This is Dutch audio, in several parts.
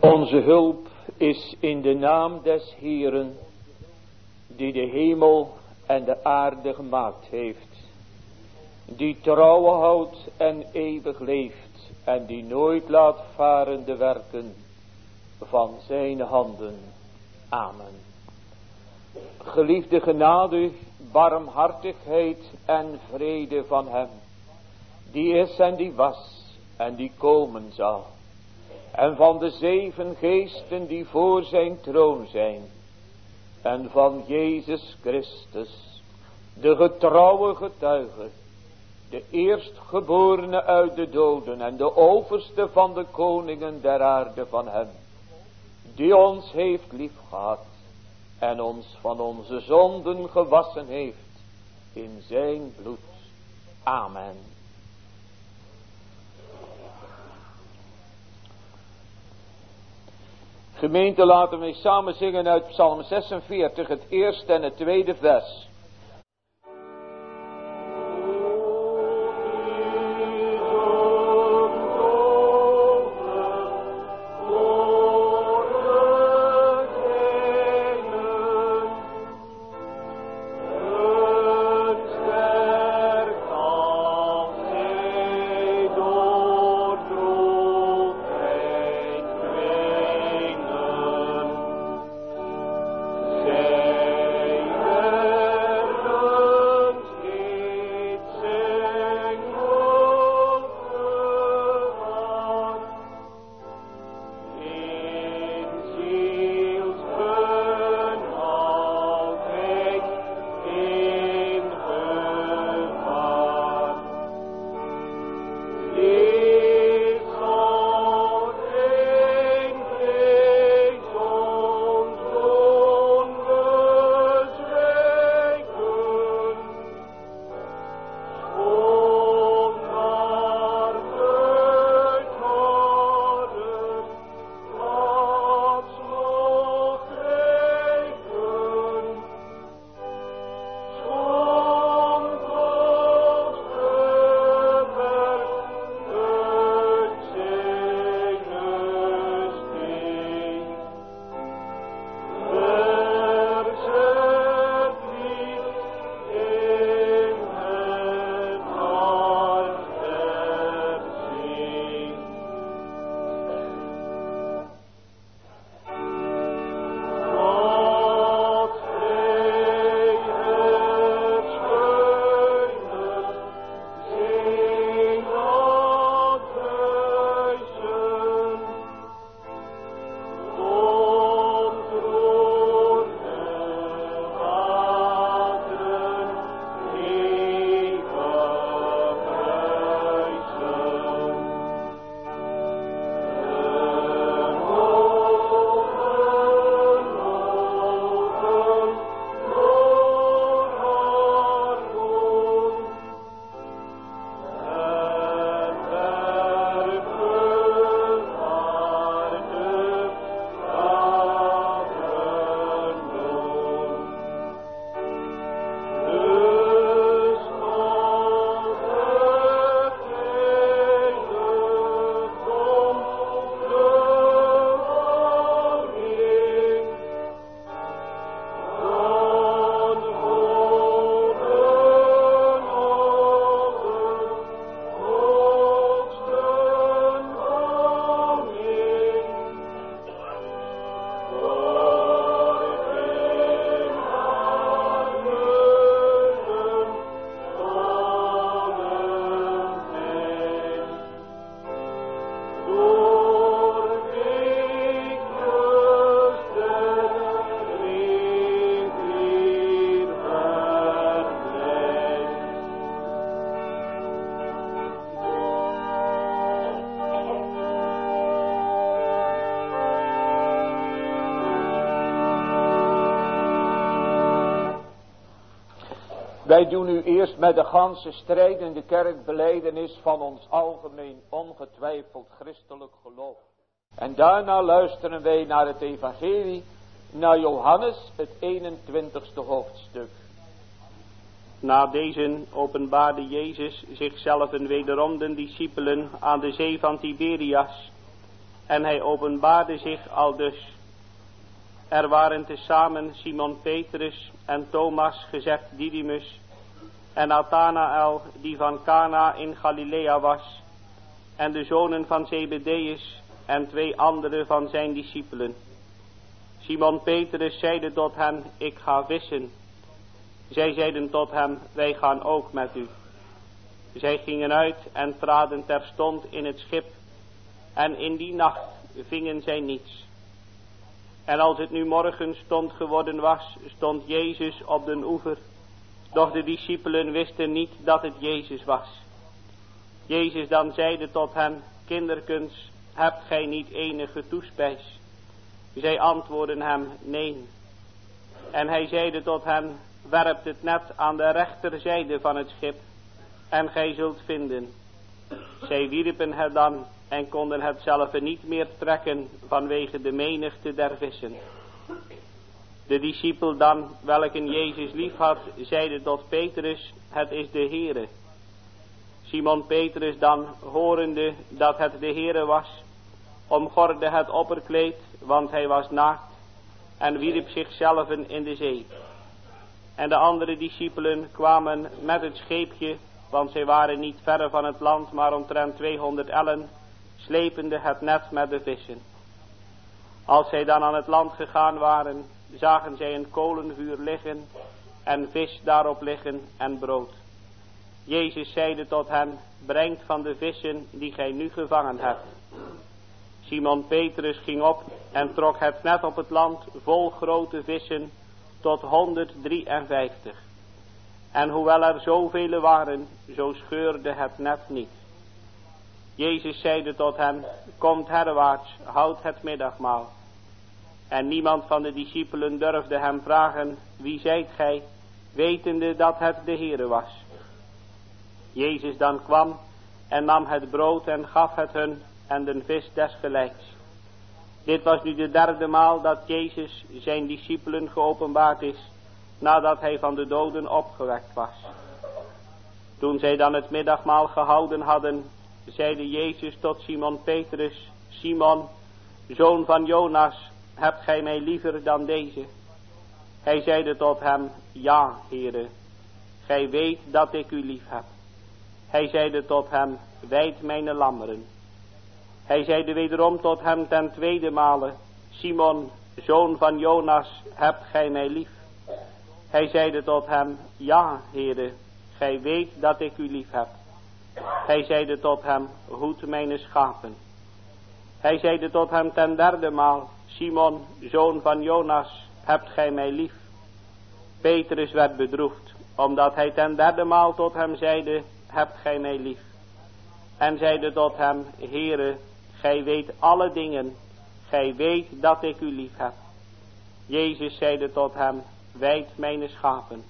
Onze hulp is in de naam des Heeren, die de hemel en de aarde gemaakt heeft, die trouw houdt en eeuwig leeft en die nooit laat varen de werken van zijn handen. Amen. Geliefde genade, barmhartigheid en vrede van hem, die is en die was en die komen zal, en van de 7 geesten die voor zijn troon zijn, en van Jezus Christus, de getrouwe getuige, de eerstgeborene uit de doden en de overste van de koningen der aarde, van hem, die ons heeft liefgehad en ons van onze zonden gewassen heeft in zijn bloed. Amen. Gemeente, laten we samen zingen uit Psalm 46, het eerste en het tweede vers. Wij doen nu eerst met de ganse strijdende kerkbelijdenis van ons algemeen ongetwijfeld christelijk geloof. En daarna luisteren wij naar het evangelie, naar Johannes, het 21ste hoofdstuk. Na deze openbaarde Jezus zichzelf wederom de discipelen aan de zee van Tiberias. En hij openbaarde zich aldus. Er waren tezamen Simon Petrus en Thomas, gezegd Didymus, en Nathanael, die van Cana in Galilea was, en de zonen van Zebedeus en 2 andere van zijn discipelen. Simon Petrus zeide tot hen, ik ga vissen. Zij zeiden tot hem, wij gaan ook met u. Zij gingen uit en traden terstond in het schip, en in die nacht vingen zij niets. En als het nu morgenstond geworden was, stond Jezus op den oever, doch de discipelen wisten niet dat het Jezus was. Jezus dan zeide tot hen, kinderkens, hebt gij niet enige toespijs? Zij antwoordden hem, nee. En hij zeide tot hen, werpt het net aan de rechterzijde van het schip, en gij zult vinden. Zij wierpen het dan, en konden het zelf niet meer trekken, vanwege de menigte der vissen. De discipel dan, welken Jezus lief had, zeide tot Petrus, het is de Heere. Simon Petrus dan, horende dat het de Heere was, omgorde het opperkleed, want hij was naakt, en wierp zichzelf in de zee. En de andere discipelen kwamen met het scheepje, want zij waren niet verre van het land, maar omtrent 200 ellen, slepende het net met de vissen. Als zij dan aan het land gegaan waren, zagen zij een kolenvuur liggen, en vis daarop liggen en brood. Jezus zeide tot hen, brengt van de vissen die gij nu gevangen hebt. Simon Petrus ging op en trok het net op het land vol grote vissen tot 153. En hoewel er zoveel waren, zo scheurde het net niet. Jezus zeide tot hen, komt herwaarts, houd het middagmaal. En niemand van de discipelen durfde hem vragen, wie zijt gij, wetende dat het de Heere was. Jezus dan kwam en nam het brood en gaf het hun en de vis desgelijks. Dit was nu de 3e maal dat Jezus zijn discipelen geopenbaard is, nadat hij van de doden opgewekt was. Toen zij dan het middagmaal gehouden hadden, zeide Jezus tot Simon Petrus, Simon, zoon van Jonas, hebt gij mij liever dan deze? Hij zeide tot hem, ja, Heere, gij weet dat ik u lief heb. Hij zeide tot hem, wijd mijne lammeren. Hij zeide wederom tot hem ten 2e male, Simon, zoon van Jonas, hebt gij mij lief? Hij zeide tot hem, ja, Heere, gij weet dat ik u lief heb. Hij zeide tot hem, hoed mijne schapen. Hij zeide tot hem ten 3e maal, Simon, zoon van Jonas, hebt gij mij lief? Petrus werd bedroefd, omdat hij ten 3e maal tot hem zeide, hebt gij mij lief? En zeide tot hem, Heere, gij weet alle dingen, gij weet dat ik u lief heb. Jezus zeide tot hem, wijd mijne schapen.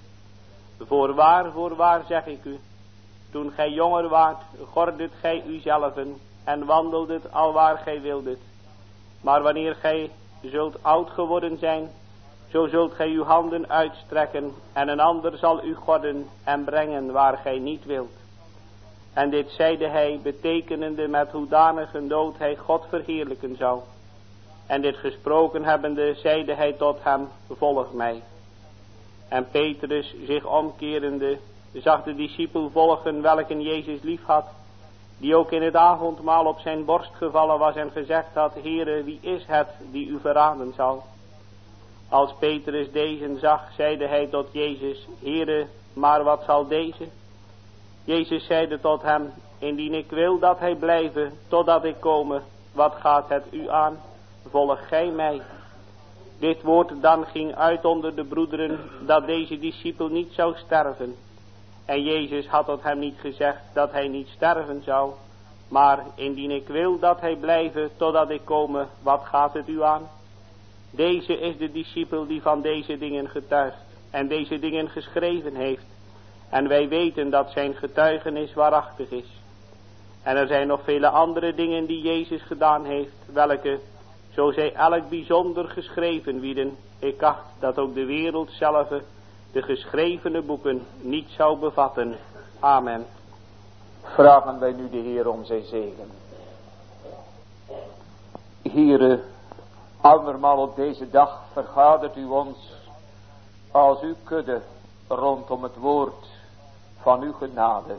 Voorwaar zeg ik u, toen gij jonger waart, gordet gij uzelven en wandeldet alwaar gij wildet. Maar wanneer gij zult oud geworden zijn, zo zult gij uw handen uitstrekken en een ander zal u gorden en brengen waar gij niet wilt. En dit zeide hij, betekenende met hoedanig een dood hij God verheerlijken zou. En dit gesproken hebbende, zeide hij tot hem, volg mij. En Petrus, zich omkerende, zag de discipel volgen welken Jezus lief had, die ook in het avondmaal op zijn borst gevallen was en gezegd had, Heere, wie is het die u verraden zal? Als Petrus deze zag, zeide hij tot Jezus, Heere, maar wat zal deze? Jezus zeide tot hem, indien ik wil dat hij blijve, totdat ik komme, wat gaat het u aan? Volg gij mij. Dit woord dan ging uit onder de broederen, dat deze discipel niet zou sterven. En Jezus had tot hem niet gezegd dat hij niet sterven zou, maar indien ik wil dat hij blijve, totdat ik komme, wat gaat het u aan? Deze is de discipel die van deze dingen getuigt en deze dingen geschreven heeft. En wij weten dat zijn getuigenis waarachtig is. En er zijn nog vele andere dingen die Jezus gedaan heeft, welke, zo zij elk bijzonder geschreven wieden, ik acht dat ook de wereld zelf de geschrevene boeken niet zou bevatten. Amen. Vragen wij nu de Heer om zijn zegen. Heere, andermaal op deze dag vergadert u ons als uw kudde rondom het woord van uw genade.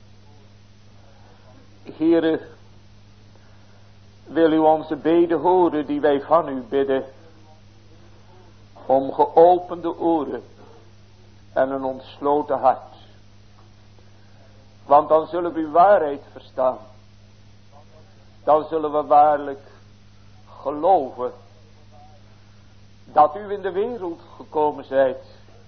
Heere, wil u onze beden horen die wij van u bidden, om geopende oren en een ontsloten hart. Want dan zullen we uw waarheid verstaan. Dan zullen we waarlijk geloven dat u in de wereld gekomen zijt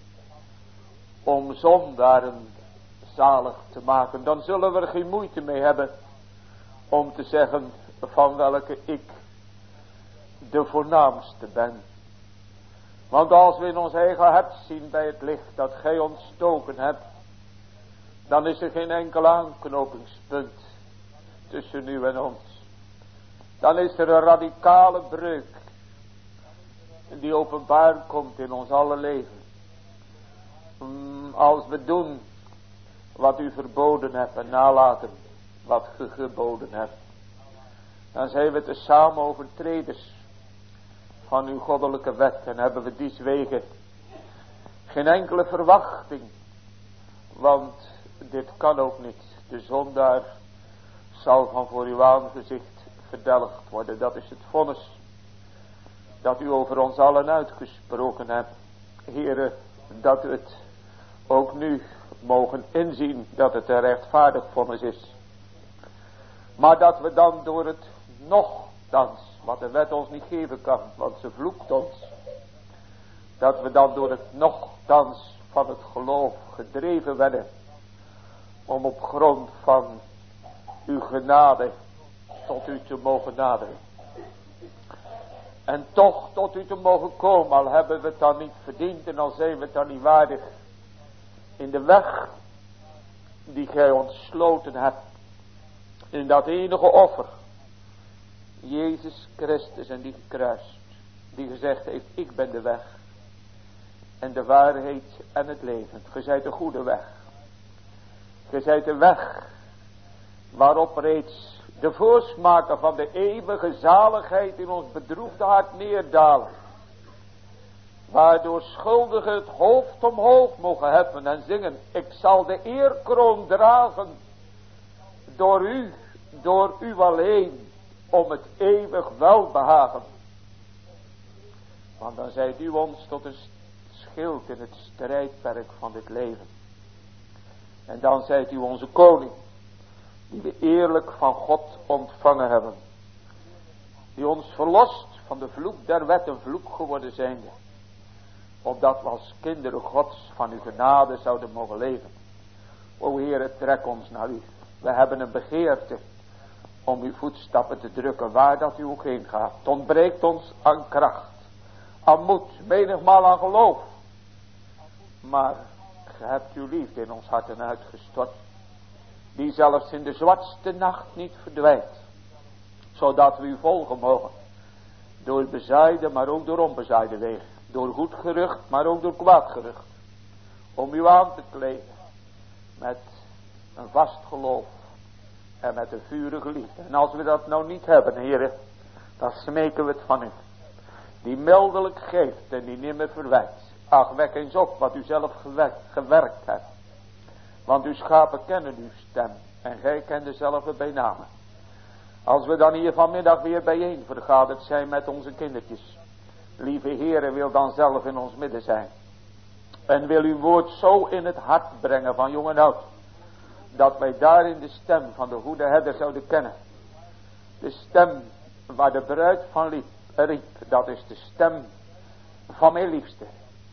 om zondaren zalig te maken. Dan zullen we er geen moeite mee hebben om te zeggen van welke ik de voornaamste ben. Want als we in ons eigen hart zien bij het licht dat gij ontstoken hebt, dan is er geen enkel aanknopingspunt tussen u en ons. Dan is er een radicale breuk die openbaar komt in ons alle leven. Als we doen wat u verboden hebt en nalaten wat ge geboden hebt, dan zijn we tezamen overtreders van uw goddelijke wet en hebben we dieswege geen enkele verwachting, want dit kan ook niet. De zondaar zal van voor uw aangezicht verdelgd worden. Dat is het vonnis dat u over ons allen uitgesproken hebt. Heere, dat we het ook nu mogen inzien dat het een rechtvaardig vonnis is. Maar dat we dan door het nochtans, wat de wet ons niet geven kan, want ze vloekt ons, dat we dan door het nochtans van het geloof gedreven werden om op grond van uw genade tot u te mogen naderen. En toch tot u te mogen komen, al hebben we het dan niet verdiend en al zijn we het dan niet waardig, in de weg die gij ontsloten hebt, in dat enige offer, Jezus Christus en die gekruist, die gezegd heeft, ik ben de weg en de waarheid en het leven. Gij zijt de goede weg. Gij zijt de weg waarop reeds de voorsmaken van de eeuwige zaligheid in ons bedroefde hart neerdalen. Waardoor schuldigen het hoofd omhoog mogen heffen en zingen, ik zal de eerkroon dragen door u alleen, om het eeuwig welbehagen. Want dan zijt u ons tot een schild in het strijdperk van dit leven. En dan zijt u onze koning, die we eerlijk van God ontvangen hebben. Die ons verlost van de vloek der wet, een vloek geworden zijnde. Opdat we als kinderen Gods van uw genade zouden mogen leven. O Heere, trek ons naar u. We hebben een begeerte om uw voetstappen te drukken, waar dat u ook heen gaat. Het ontbreekt ons aan kracht, aan moed, menigmaal aan geloof. Maar ge hebt uw liefde in ons harten uitgestort, die zelfs in de zwartste nacht niet verdwijnt, zodat we u volgen mogen, door bezaaide, maar ook door onbezaaide wegen, door goed gerucht, maar ook door kwaad gerucht, om u aan te kleden met een vast geloof en met een vurige liefde. En als we dat nou niet hebben, Heere, dan smeken we het van u, die mildelijk geeft en die nimmer verwijt. Ach, wek eens op wat u zelf gewerkt hebt. Want uw schapen kennen uw stem en gij kent dezelfde bij name. Als we dan hier vanmiddag weer bijeen vergaderd zijn met onze kindertjes, lieve Heere, wil dan zelf in ons midden zijn. En wil uw woord zo in het hart brengen van jong en oud, dat wij daarin de stem van de goede herder zouden kennen. De stem waar de bruid van riep, dat is de stem van mijn liefste.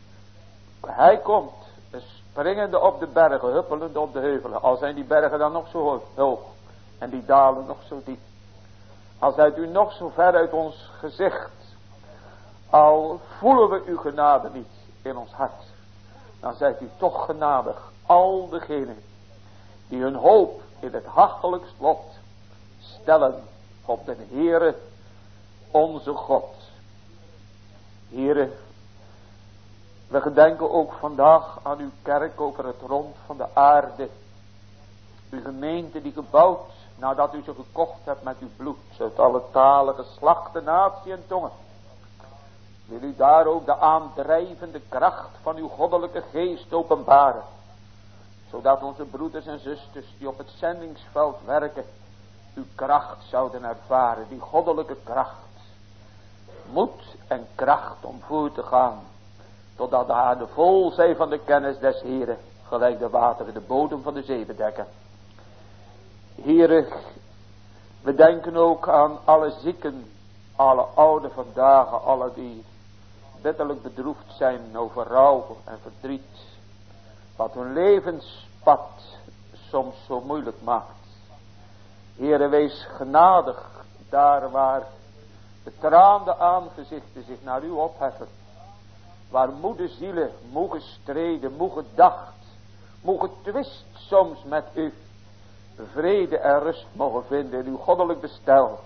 Hij komt, springende op de bergen, huppelende op de heuvelen. Al zijn die bergen dan nog zo hoog en die dalen nog zo diep. Al zijt u nog zo ver uit ons gezicht, al voelen we uw genade niet in ons hart, dan zijt u toch genadig al degenen die hun hoop in het hachelijkst lot stellen op de Heere onze God. Heere, we gedenken ook vandaag aan uw kerk over het rond van de aarde. Uw gemeente die gebouwd nadat u ze gekocht hebt met uw bloed, uit alle talen, geslachten, natie en tongen, wil u daar ook de aandrijvende kracht van uw goddelijke geest openbaren, zodat onze broeders en zusters die op het zendingsveld werken, uw kracht zouden ervaren, die goddelijke kracht. Moed en kracht om voor te gaan, totdat de aarde vol zij van de kennis des Heren, gelijk de wateren de bodem van de zee bedekken. Heren, we denken ook aan alle zieken, alle ouden vandaag, alle die bitterlijk bedroefd zijn over rouw en verdriet, wat hun levenspad soms zo moeilijk maakt. Heere, wees genadig daar waar de traande aangezichten zich naar u opheffen, waar moede zielen, moe gestreden, moe gedacht, moe getwist soms met u, vrede en rust mogen vinden in uw goddelijk bestel,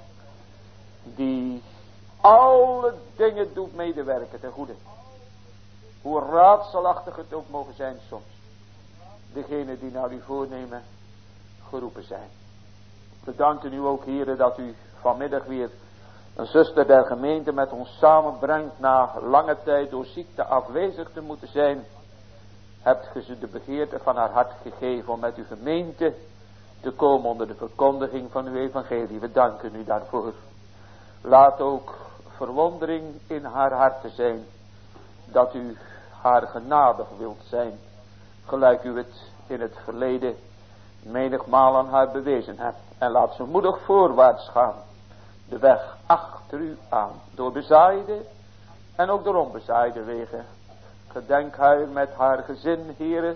die alle dingen doet medewerken ten goede. Hoe raadselachtig het ook mogen zijn soms, degenen die naar uw voornemen geroepen zijn. We danken u ook, Heere, dat u vanmiddag weer een zuster der gemeente met ons samenbrengt na lange tijd door ziekte afwezig te moeten zijn. Hebt ge ze de begeerte van haar hart gegeven om met uw gemeente te komen onder de verkondiging van uw evangelie. We danken u daarvoor. Laat ook verwondering in haar hart zijn dat u haar genadig wilt zijn, gelijk u het in het verleden menigmaal aan haar bewezen hebt. En laat ze moedig voorwaarts gaan, de weg achter u aan, door bezaaide en ook door onbezaaide wegen. Gedenk haar met haar gezin, Heere.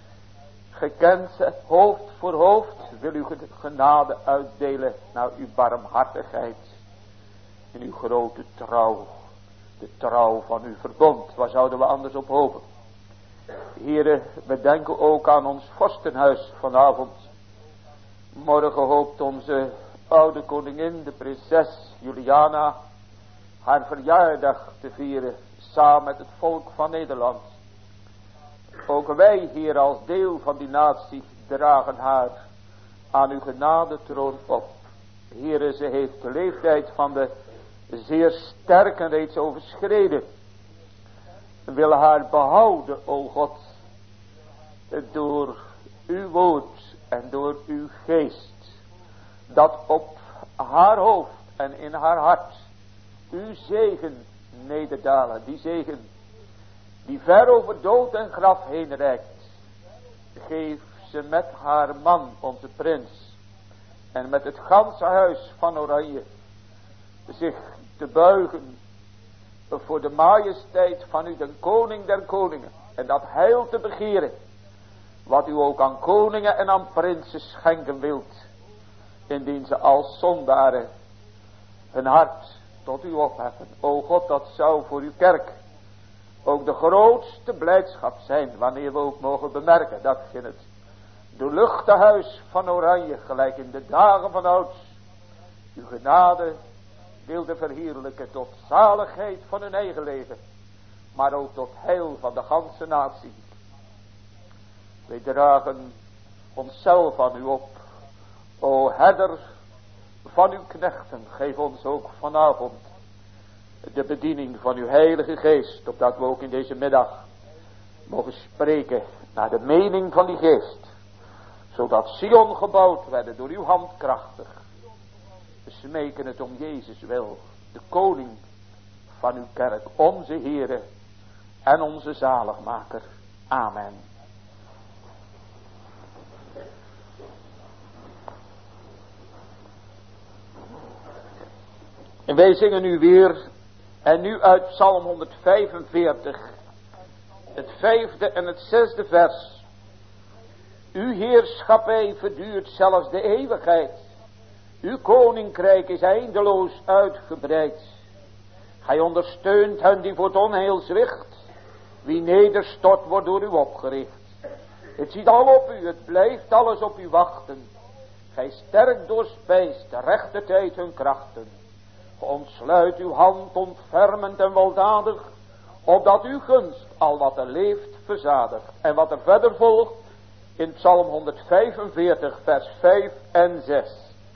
Gekend hoofd voor hoofd, wil u genade uitdelen naar uw barmhartigheid. In uw grote trouw, de trouw van uw verbond. Waar zouden we anders op hopen? Heere, we denken ook aan ons vorstenhuis vanavond. Morgen hoopt onze oude koningin, de prinses Juliana, haar verjaardag te vieren, samen met het volk van Nederland. Ook wij hier als deel van die natie dragen haar aan uw genadetroon op. Heere, ze heeft de leeftijd van de zeer sterken reeds overschreden. We willen haar behouden, o God, door uw woord en door uw geest, dat op haar hoofd en in haar hart uw zegen nederdalen. Die zegen die ver over dood en graf heen reikt. Geef ze met haar man, onze prins, en met het ganse huis van Oranje zich te buigen voor de majesteit van u, de koning der koningen, en dat heil te begeren, wat u ook aan koningen en aan prinsen schenken wilt, indien ze als zondaren hun hart tot u opheffen. O God, dat zou voor uw kerk ook de grootste blijdschap zijn, wanneer we ook mogen bemerken dat in het doorluchte huis van Oranje, gelijk in de dagen van ouds, uw genade wilde verheerlijken tot zaligheid van hun eigen leven, maar ook tot heil van de ganse natie. Wij dragen onszelf aan u op. O herder van uw knechten, geef ons ook vanavond de bediening van uw heilige geest, opdat we ook in deze middag mogen spreken naar de mening van die geest, zodat Sion gebouwd werd door uw hand krachtig. We smeken het om Jezus wil, de koning van uw kerk, onze Heere en onze zaligmaker. Amen. En wij zingen nu weer, en nu uit Psalm 145, het 5e en het 6e vers. Uw heerschappij verduurt zelfs de eeuwigheid. Uw koninkrijk is eindeloos uitgebreid. Gij ondersteunt hen die voor het onheil zwicht. Wie nederstort wordt door u opgericht. Het ziet al op u, het blijft alles op u wachten. Gij sterk doorspijst de rechte tijd hun krachten. Ontsluit uw hand ontfermend en weldadig, opdat uw gunst al wat er leeft verzadigt. En wat er verder volgt in Psalm 145 vers 5 en 6.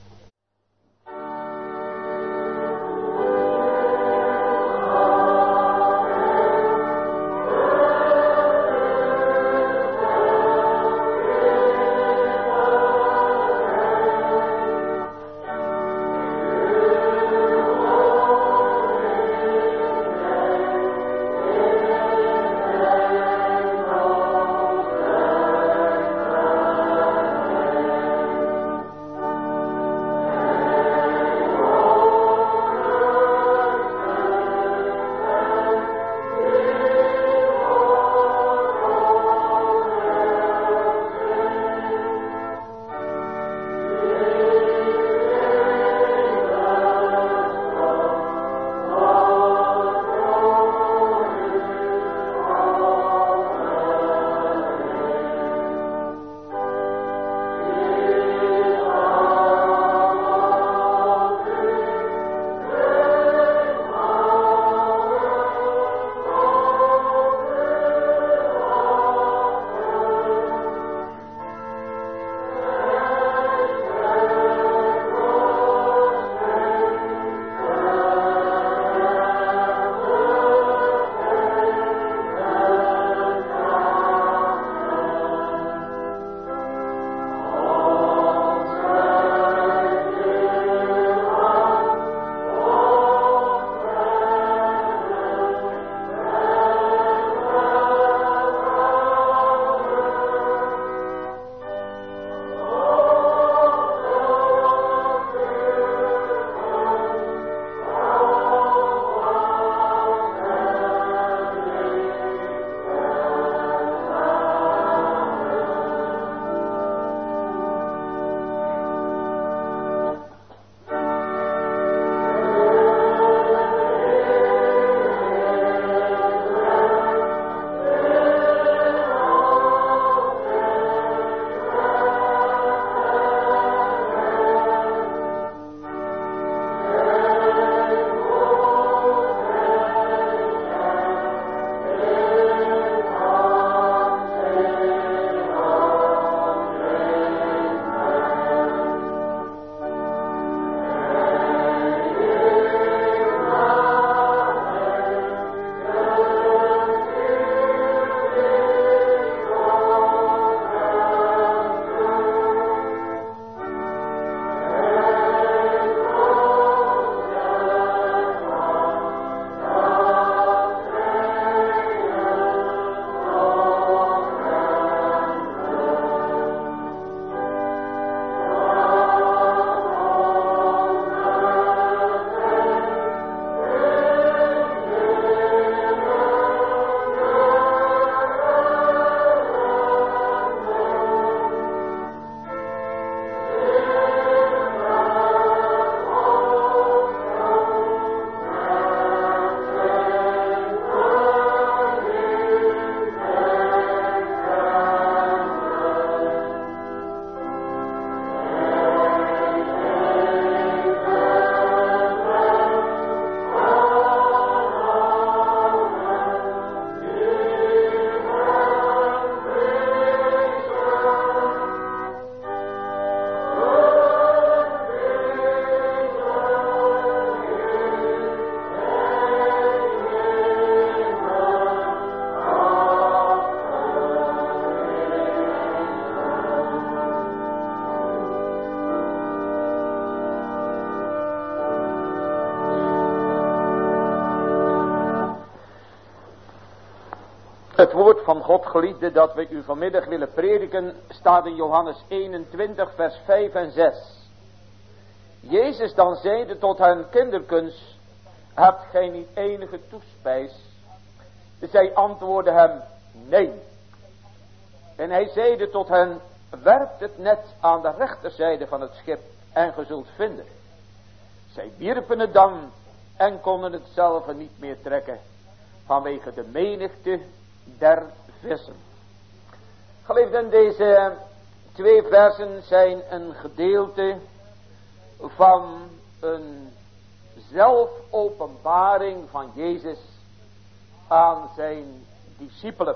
Het woord van God, geliefde, dat we u vanmiddag willen prediken, staat in Johannes 21, vers 5 en 6. Jezus dan zeide tot hen: kinderkens, hebt gij niet enige toespijs? Zij antwoordden hem: nee. En hij zeide tot hen: werpt het net aan de rechterzijde van het schip en ge zult vinden. Zij wierpen het dan en konden het zelf niet meer trekken, vanwege de menigte der vissen. Geliefden, deze 2 versen zijn een gedeelte van een zelfopenbaring van Jezus aan zijn discipelen.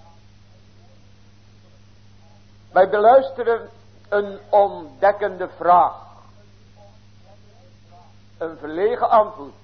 Wij beluisteren een ontdekkende vraag, een verlegen antwoord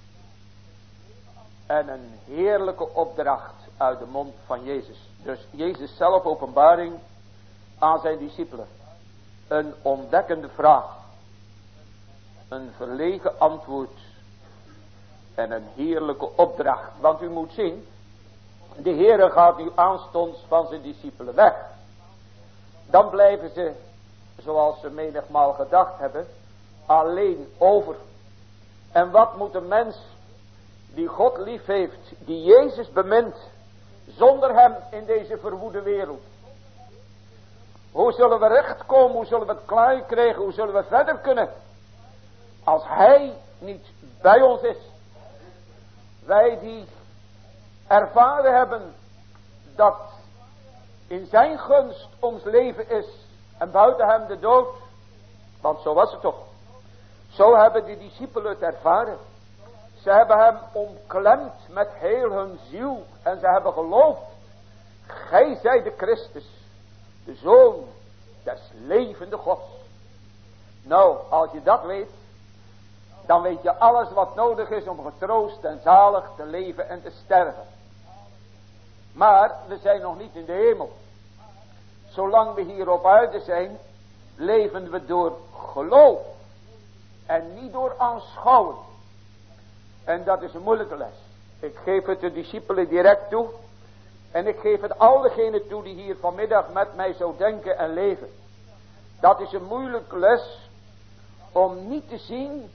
en een heerlijke opdracht uit de mond van Jezus. Dus Jezus zelf openbaring aan zijn discipelen. Een ontdekkende vraag, een verlegen antwoord en een heerlijke opdracht. Want u moet zien, de Heere gaat nu aanstonds van zijn discipelen weg. Dan blijven ze, zoals ze menigmaal gedacht hebben, alleen over. En wat moet een mens die God lief heeft, die Jezus bemint, zonder hem in deze verwoede wereld? Hoe zullen we recht komen? Hoe zullen we het klaar krijgen? Hoe zullen we verder kunnen? Als hij niet bij ons is. Wij die ervaren hebben dat in zijn gunst ons leven is en buiten hem de dood. Want zo was het toch. Zo hebben de discipelen het ervaren. Ze hebben hem omklemd met heel hun ziel en ze hebben geloofd: gij zijt de Christus, de Zoon des levende Gods. Nou, als je dat weet, dan weet je alles wat nodig is om getroost en zalig te leven en te sterven. Maar we zijn nog niet in de hemel. Zolang we hier op aarde zijn, leven we door geloof en niet door aanschouwen. En dat is een moeilijke les. Ik geef het de discipelen direct toe. En ik geef het al degenen toe die hier vanmiddag met mij zo denken en leven. Dat is een moeilijke les om niet te zien.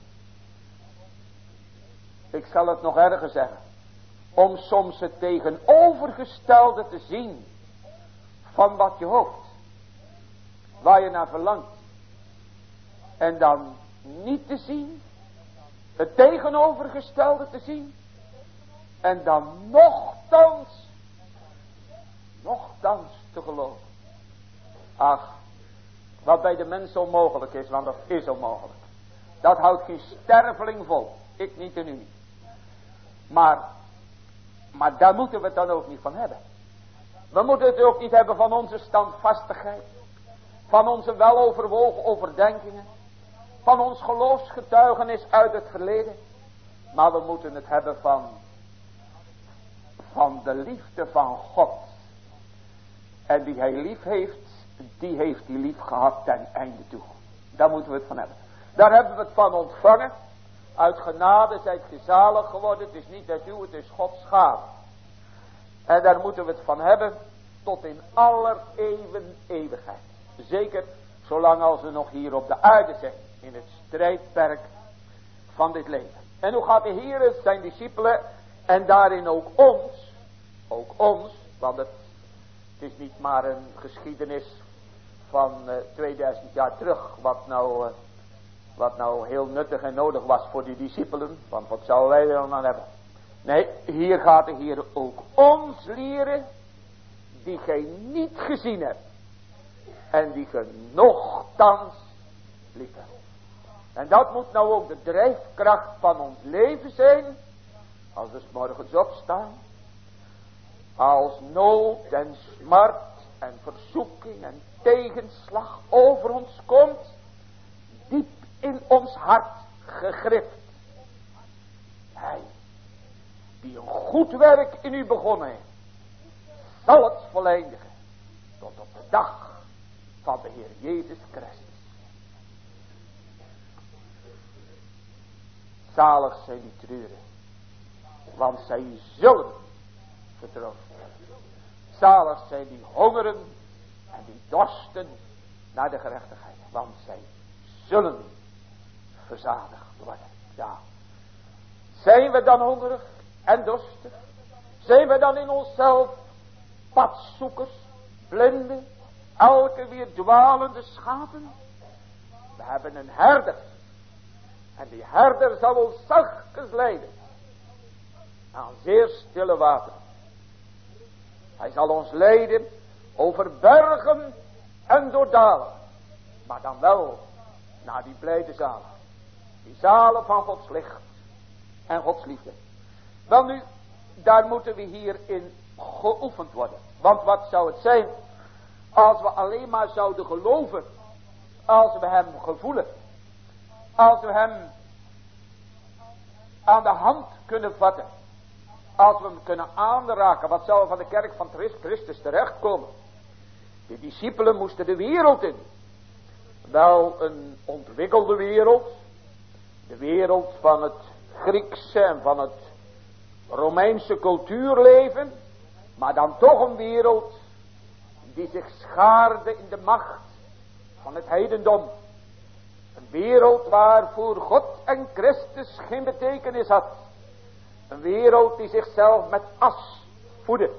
Ik zal het nog erger zeggen. Om soms het tegenovergestelde te zien van wat je hoopt. Waar je naar verlangt. En dan niet te zien. Het tegenovergestelde te zien. En dan nochtans te geloven. Ach, wat bij de mens onmogelijk is, want dat is onmogelijk. Dat houdt geen sterveling vol. Ik niet en u niet. Maar daar moeten we het dan ook niet van hebben. We moeten het ook niet hebben van onze standvastigheid. Van onze weloverwogen overdenkingen. Van ons geloofsgetuigenis uit het verleden. Maar we moeten het hebben van de liefde van God. En die hij lief heeft, die heeft hij lief gehad ten einde toe. Daar moeten we het van hebben. Daar hebben we het van ontvangen. Uit genade zijt ge zalig geworden. Het is niet uit u, het is Gods gave. En daar moeten we het van hebben tot in aller eeuwigheid. Zeker zolang als we nog hier op de aarde zijn. In het strijdperk van dit leven. En hoe gaat de Heer zijn discipelen en daarin ook ons, want het is niet maar een geschiedenis van 2000 jaar terug, wat nou heel nuttig en nodig was voor die discipelen, want wat zouden wij er dan aan hebben? Nee, hier gaat de Heer ook ons leren, die gij niet gezien hebt, en die ge nochtans lief hebt. En dat moet nou ook de drijfkracht van ons leven zijn, als we 's morgens opstaan, als nood en smart en verzoeking en tegenslag over ons komt, diep in ons hart gegrift. Hij, die een goed werk in u begonnen heeft, zal het voleindigen tot op de dag van de Heer Jezus Christus. Zalig zijn die treuren, want zij zullen vertroost worden. Zalig zijn die hongeren en die dorsten naar de gerechtigheid. Want zij zullen verzadigd worden. Ja. Zijn we dan hongerig en dorstig? Zijn we dan in onszelf padzoekers, blinden, elke weer dwalende schapen? We hebben een herder. En die herder zal ons zachtjes leiden aan zeer stille water. Hij zal ons leiden over bergen en door dalen. Maar dan wel naar die blijde zalen. Die zalen van Gods licht en Gods liefde. Wel nu, daar moeten we hierin geoefend worden. Want wat zou het zijn als we alleen maar zouden geloven. Als we hem gevoelen. Als we hem aan de hand kunnen vatten. Als we hem kunnen aanraken. Wat zou er van de kerk van Christus terechtkomen? De discipelen moesten de wereld in. Wel een ontwikkelde wereld. De wereld van het Griekse en van het Romeinse cultuurleven. Maar dan toch een wereld die zich schaarde in de macht van het heidendom. Een wereld waarvoor God en Christus geen betekenis had. Een wereld die zichzelf met as voedde.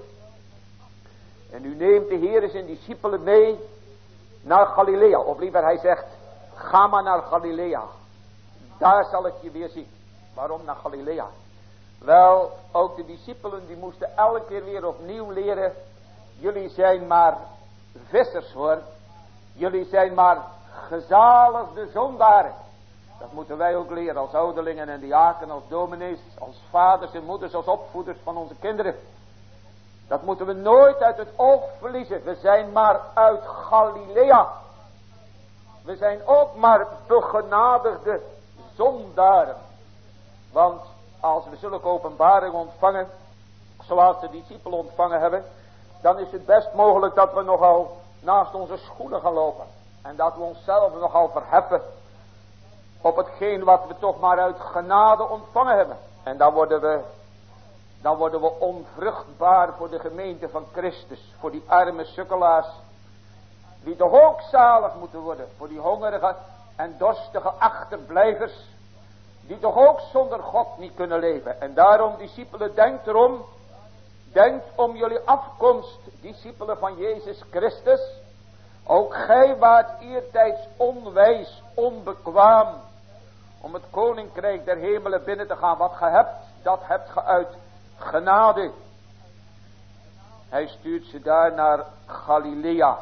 En nu neemt de Heer zijn discipelen mee naar Galilea. Of liever hij zegt, ga maar naar Galilea. Daar zal ik je weer zien. Waarom naar Galilea? Wel, ook de discipelen die moesten elke keer weer opnieuw leren. Jullie zijn maar vissers hoor. Jullie zijn maar gezaligde zondaren. Dat moeten wij ook leren als ouderlingen en diaken, als dominees, als vaders en moeders, als opvoeders van onze kinderen. Dat moeten we nooit uit het oog verliezen. We zijn maar uit Galilea. We zijn ook maar begenadigde zondaren. Want als we zulke openbaring ontvangen, zoals de discipelen ontvangen hebben, dan is het best mogelijk dat we nogal naast onze schoenen gaan lopen. En dat we onszelf nogal verheffen op hetgeen wat we toch maar uit genade ontvangen hebben. En dan worden we onvruchtbaar voor de gemeente van Christus. Voor die arme sukkelaars. Die toch ook zalig moeten worden. Voor die hongerige en dorstige achterblijvers. Die toch ook zonder God niet kunnen leven. En daarom, discipelen, denkt erom. Denkt om jullie afkomst, discipelen van Jezus Christus. Ook gij waart eertijds onwijs, onbekwaam. Om het koninkrijk der hemelen binnen te gaan. Wat ge hebt, dat hebt ge uit genade. Hij stuurt ze daar naar Galilea.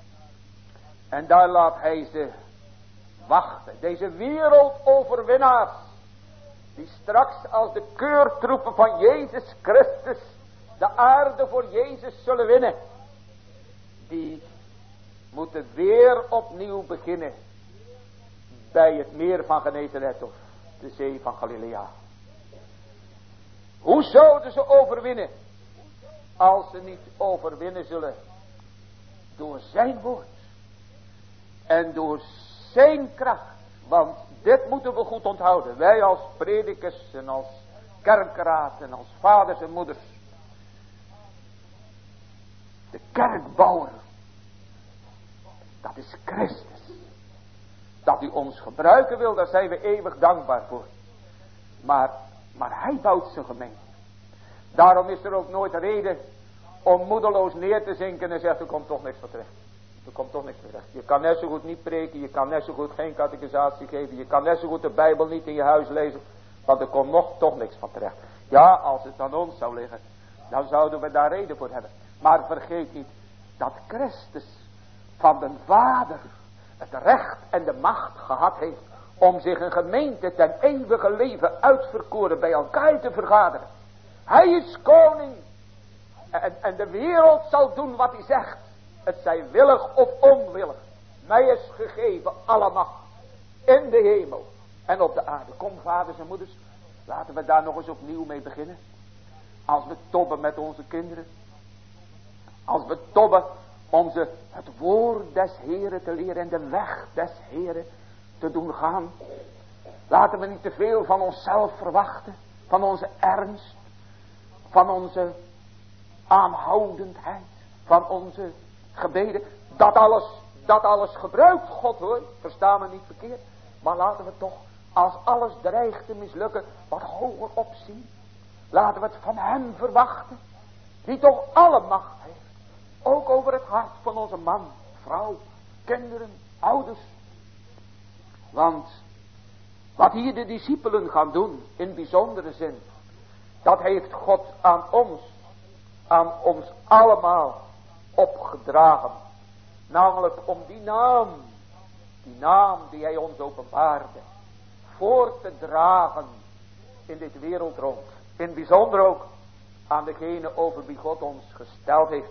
En daar laat hij ze wachten. Deze wereldoverwinnaars. Die straks als de keurtroepen van Jezus Christus de aarde voor Jezus zullen winnen. Die moeten weer opnieuw beginnen. Bij het meer van Genesaret of de zee van Galilea. Hoe zouden ze overwinnen? Als ze niet overwinnen zullen. Door zijn woord. En door zijn kracht. Want dit moeten we goed onthouden. Wij als predikers en als kerkraad en als vaders en moeders. De kerkbouwer. Dat is Christus. Dat hij ons gebruiken wil, daar zijn we eeuwig dankbaar voor. Maar hij bouwt zijn gemeente. Daarom is er ook nooit reden om moedeloos neer te zinken en zegt, er komt toch niks van terecht. Er komt toch niks van terecht. Je kan net zo goed niet preken, je kan net zo goed geen catechisatie geven, je kan net zo goed de Bijbel niet in je huis lezen, want er komt toch niks van terecht. Ja, als het aan ons zou liggen, dan zouden we daar reden voor hebben. Maar vergeet niet dat Christus van de Vader het recht en de macht gehad heeft om zich een gemeente ten eeuwige leven uitverkoren bij elkaar te vergaderen. Hij is koning en de wereld zal doen wat hij zegt. Het zij willig of onwillig. Mij is gegeven alle macht in de hemel en op de aarde. Kom vaders en moeders, laten we daar nog eens opnieuw mee beginnen. Als we tobben met onze kinderen. Als we tobben om ze het woord des Heren te leren en de weg des Heren te doen gaan. Laten we niet te veel van onszelf verwachten. Van onze ernst. Van onze aanhoudendheid. van onze gebeden. Dat alles gebruikt God hoor. Versta me niet verkeerd. Maar laten we toch, als alles dreigt te mislukken, wat hoger opzien. Laten we het van hem verwachten. Die toch alle macht heeft. Ook over het hart van onze man, vrouw, kinderen, ouders. Want wat hier de discipelen gaan doen, in bijzondere zin, dat heeft God aan ons allemaal opgedragen. Namelijk om die naam die hij ons openbaarde, voor te dragen in dit wereld rond. In bijzonder ook aan degene over wie God ons gesteld heeft.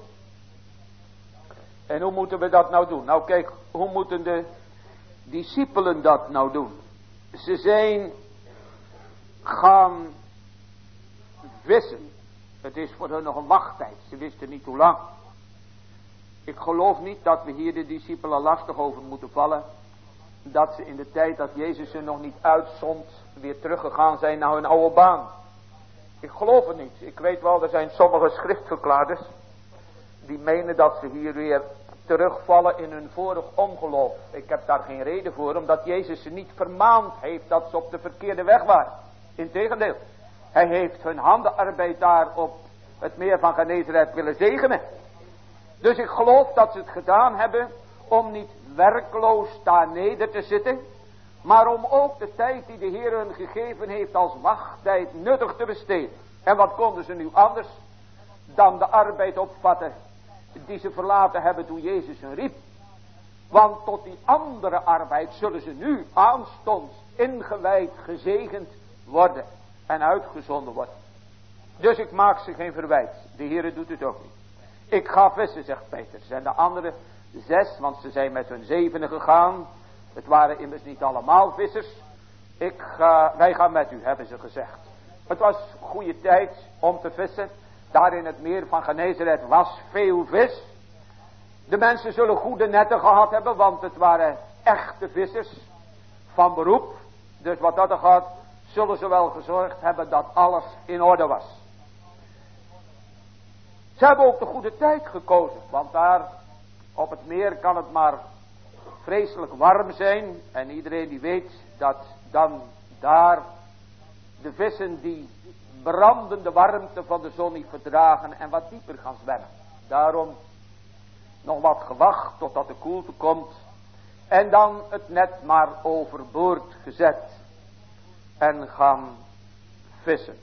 En hoe moeten we dat nou doen? Nou kijk, hoe moeten de discipelen dat nou doen? Ze zijn gaan vissen. Het is voor hen nog een wachttijd. Ze wisten niet hoe lang. Ik geloof niet dat we hier de discipelen lastig over moeten vallen. Dat ze in de tijd dat Jezus ze nog niet uitzond, weer teruggegaan zijn naar hun oude baan. Ik geloof het niet. Ik weet wel, er zijn sommige schriftverklaarders die menen dat ze hier weer terugvallen in hun vorig ongeloof. Ik heb daar geen reden voor, omdat Jezus ze niet vermaand heeft dat ze op de verkeerde weg waren. Integendeel, hij heeft hun handenarbeid daar op het meer van Genesaret willen zegenen. Dus ik geloof dat ze het gedaan hebben om niet werkloos daar neder te zitten, maar om ook de tijd die de Heer hun gegeven heeft als wachttijd nuttig te besteden. En wat konden ze nu anders dan de arbeid opvatten die ze verlaten hebben toen Jezus hen riep. Want tot die andere arbeid zullen ze nu aanstonds ingewijd, gezegend worden en uitgezonden worden. Dus ik maak ze geen verwijt. De Heer doet het ook niet. Ik ga vissen, zegt Petrus. En de andere 6, want ze zijn met hun 7 gegaan. Het waren immers niet allemaal vissers. Wij gaan met u, hebben ze gezegd. Het was goede tijd om te vissen. Daar in het meer van Genesaret was veel vis. De mensen zullen goede netten gehad hebben, want het waren echte vissers van beroep. Dus wat dat er gaat, zullen ze wel gezorgd hebben dat alles in orde was. Ze hebben ook de goede tijd gekozen, want daar op het meer kan het maar vreselijk warm zijn. En iedereen die weet dat dan daar de vissen die brandende warmte van de zon niet verdragen en wat dieper gaan zwemmen. Daarom nog wat gewacht totdat de koelte komt en dan het net maar overboord gezet en gaan vissen.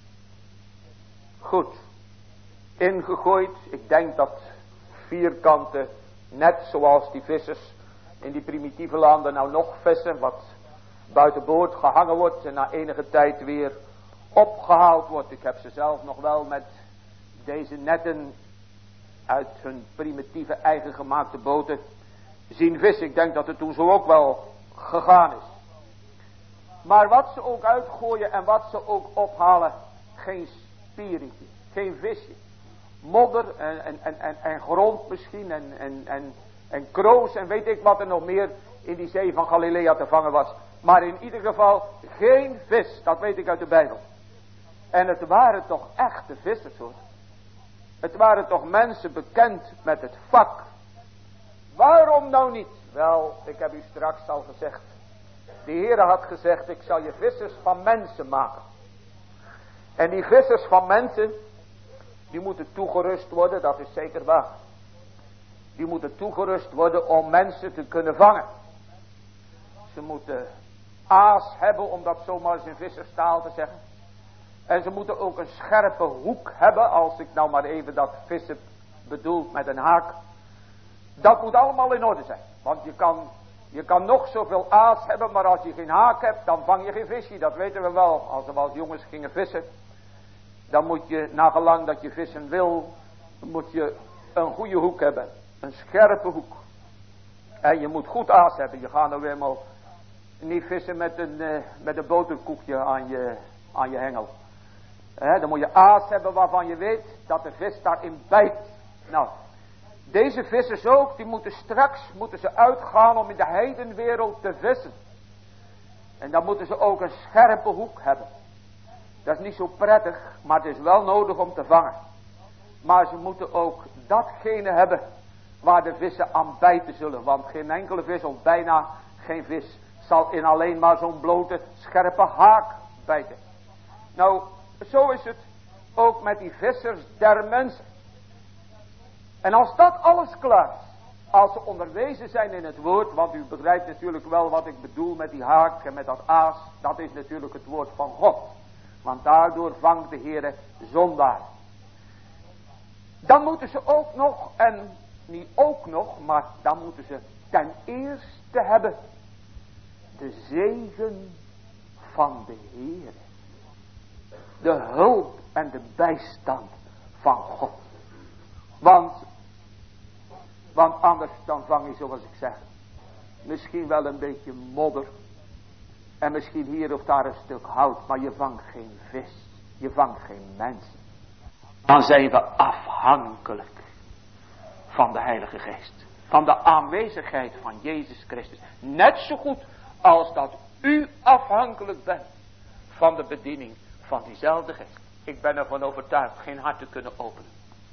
Goed, ingegooid. Ik denk dat vierkante net zoals die vissers in die primitieve landen nou nog vissen, wat buitenboord gehangen wordt en na enige tijd weer opgehaald wordt. Ik heb ze zelf nog wel met deze netten uit hun primitieve eigen gemaakte boten zien vissen. Ik denk dat het toen zo ook wel gegaan is. Maar wat ze ook uitgooien en wat ze ook ophalen, geen spieretje, geen visje. Modder en grond misschien en kroos en weet ik wat er nog meer in die zee van Galilea te vangen was. Maar in ieder geval geen vis, dat weet ik uit de Bijbel. En het waren toch echte vissers hoor. Het waren toch mensen bekend met het vak. Waarom nou niet? Wel, ik heb u straks al gezegd. De Heer had gezegd, ik zal je vissers van mensen maken. En die vissers van mensen, die moeten toegerust worden, dat is zeker waar. Die moeten toegerust worden om mensen te kunnen vangen. Ze moeten aas hebben, om dat zomaar eens in visserstaal te zeggen. En ze moeten ook een scherpe hoek hebben, als ik nou maar even dat vissen bedoel met een haak. Dat moet allemaal in orde zijn. Want je kan nog zoveel aas hebben, maar als je geen haak hebt, dan vang je geen visje. Dat weten we wel, als we als jongens gingen vissen. Dan moet je, nagelang dat je vissen wil, moet je een goede hoek hebben. Een scherpe hoek. En je moet goed aas hebben. Je gaat nou weer maar niet vissen met een boterkoekje aan je hengel. Dan moet je aas hebben waarvan je weet dat de vis daarin bijt. Nou, deze vissers ook, die moeten ze uitgaan om in de heidenwereld te vissen. En dan moeten ze ook een scherpe hoek hebben. Dat is niet zo prettig, maar het is wel nodig om te vangen. Maar ze moeten ook datgene hebben waar de vissen aan bijten zullen. Want geen enkele vis, of bijna geen vis, zal in alleen maar zo'n blote scherpe haak bijten. Nou, zo is het ook met die vissers der mensen. En als dat alles klaar is, als ze onderwezen zijn in het woord, want u begrijpt natuurlijk wel wat ik bedoel met die haak en met dat aas, dat is natuurlijk het woord van God. Want daardoor vangt de Heere zondaar. Dan moeten ze ook nog, en niet ook nog, maar dan moeten ze ten eerste hebben de zegen van de Heere. De hulp en de bijstand van God. Want anders dan vang je, zoals ik zeg, misschien wel een beetje modder. En misschien hier of daar een stuk hout, maar je vangt geen vis. Je vangt geen mensen. Dan zijn we afhankelijk van de Heilige Geest. Van de aanwezigheid van Jezus Christus. Net zo goed als dat u afhankelijk bent van de bediening van diezelfde Geest. Ik ben ervan overtuigd geen hart te kunnen openen.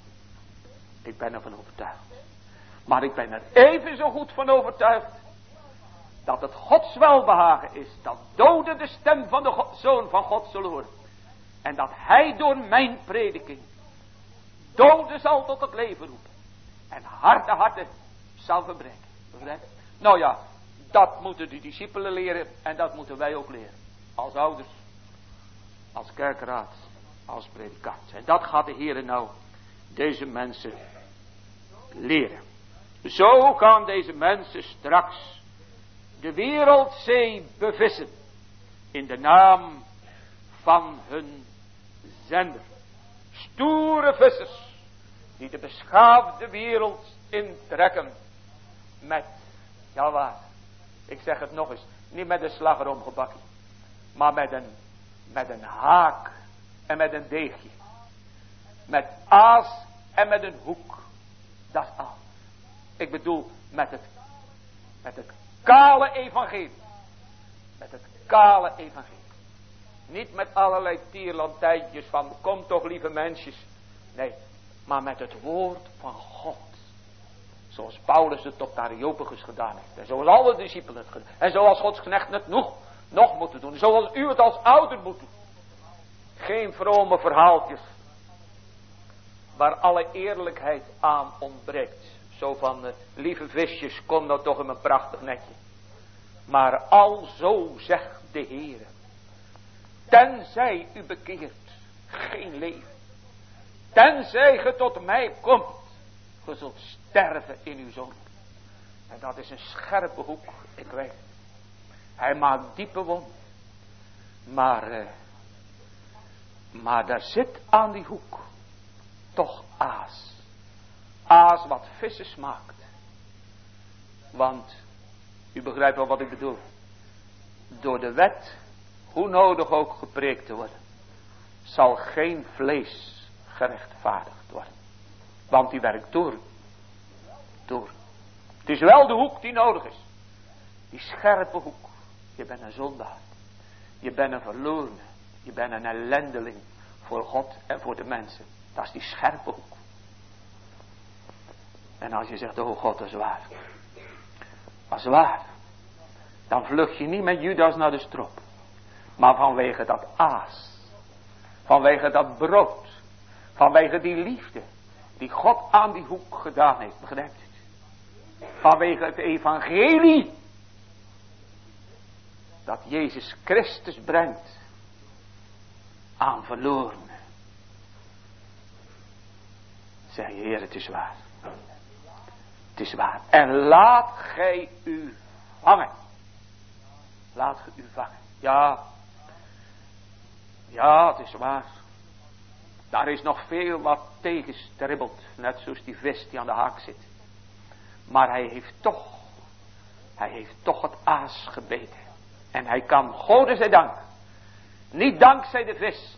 Ik ben ervan overtuigd. Maar ik ben er even zo goed van overtuigd dat het Gods welbehagen is dat doden de stem van de Zoon van God zullen horen. En dat hij door mijn prediking doden zal tot het leven roepen. En harten zal verbreken. Begrijp? Nou ja, dat moeten de discipelen leren en dat moeten wij ook leren. Als ouders, als kerkraad, als predikant. En dat gaat de Heere nou deze mensen leren. Zo gaan deze mensen straks de wereldzee bevissen in de naam van hun zender. Stoere vissers die de beschaafde wereld intrekken met, ja waar, ik zeg het nog eens, niet met een slagroom gebakken, maar met een haak en met een deegje. Met aas en met een hoek. Dat is al. Ik bedoel met het kale evangelie. Met het kale evangelie. Niet met allerlei tierlantijntjes van kom toch lieve mensjes. Nee, maar met het woord van God. Zoals Paulus het op de Areopagus gedaan heeft. En zoals alle discipelen het gedaan. En zoals Gods knechten het nog moeten doen. Zoals u het als ouder moet doen. Geen vrome verhaaltjes. Waar alle eerlijkheid aan ontbreekt. Zo van, lieve visjes, kom nou toch in mijn prachtig netje. Maar alzo zegt de Heere. Tenzij u bekeert, geen leven. Tenzij ge tot mij komt, ge zult sterven in uw zonde. En dat is een scherpe hoek, ik weet het. Hij maakt diepe wonden. Maar daar zit aan die hoek toch aas. Aas wat vissen smaakt. Want, u begrijpt wel wat ik bedoel. Door de wet, hoe nodig ook gepreekt te worden, zal geen vlees gerechtvaardigd worden. Want die werkt door. Het is wel de hoek die nodig is. Die scherpe hoek. Je bent een zondaar. Je bent een verlorene. Je bent een ellendeling voor God en voor de mensen. Dat is die scherpe hoek. En als je zegt, oh God, dat is waar. Dat is waar. Dan vlucht je niet met Judas naar de strop. Maar vanwege dat aas. Vanwege dat brood. Vanwege die liefde. Die God aan die hoek gedaan heeft. Begrijpt u het? Vanwege het evangelie. Dat Jezus Christus brengt. Aan verlorenen. Zeg je, Heer, het is waar. Het is waar. En laat gij u vangen. Laat gij u vangen. Ja, het is waar. Daar is nog veel wat tegenstribbelt. Net zoals die vis die aan de haak zit. Maar hij heeft toch het aas gebeten. En hij kan, Gode zij dank, niet dankzij de vis,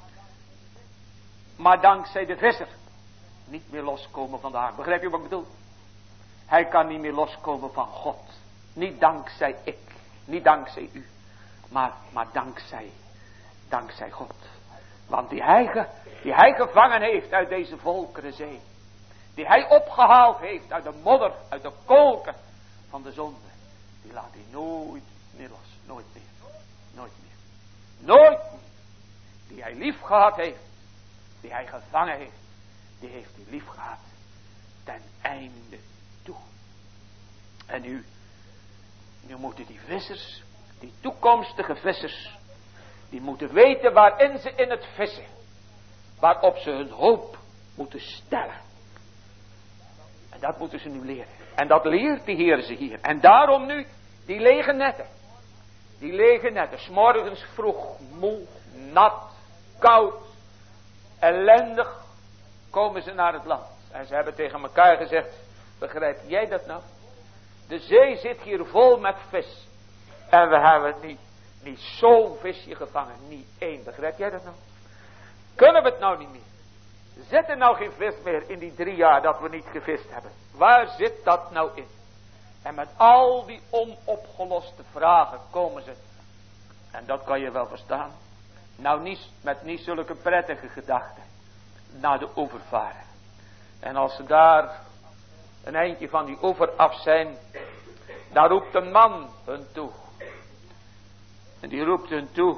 maar dankzij de visser, niet meer loskomen van de haak. Begrijp je wat ik bedoel? Hij kan niet meer loskomen van God. Niet dankzij ik, niet dankzij u, maar dankzij God. Want die hij gevangen heeft uit deze volkerenzee, die hij opgehaald heeft uit de modder, uit de kolken van de zonde. Die laat hij nooit meer los. Nooit meer. Nooit meer. Nooit meer. Die hij lief gehad heeft. Die hij gevangen heeft. Die heeft hij lief gehad. Ten einde toe. En nu moeten die vissers, die toekomstige vissers, die moeten weten waarin ze in het vissen, waarop ze hun hoop moeten stellen. En dat moeten ze nu leren. En dat leert de Heer ze hier. En daarom nu die lege netten. Die lege netten. 's Morgens vroeg, moe, nat, koud, ellendig, komen ze naar het land. En ze hebben tegen elkaar gezegd, begrijp jij dat nou? De zee zit hier vol met vis. En we hebben niet zo'n visje gevangen. Niet één. Begrijp jij dat nou? Kunnen we het nou niet meer? Zit er nou geen vis meer in die 3 jaar dat we niet gevist hebben? Waar zit dat nou in? En met al die onopgeloste vragen komen ze. En dat kan je wel verstaan. Nou niet zulke prettige gedachten. Naar de oever varen. En als ze daar een eindje van die oever af zijn, daar roept een man hun toe. En die roept hun toe.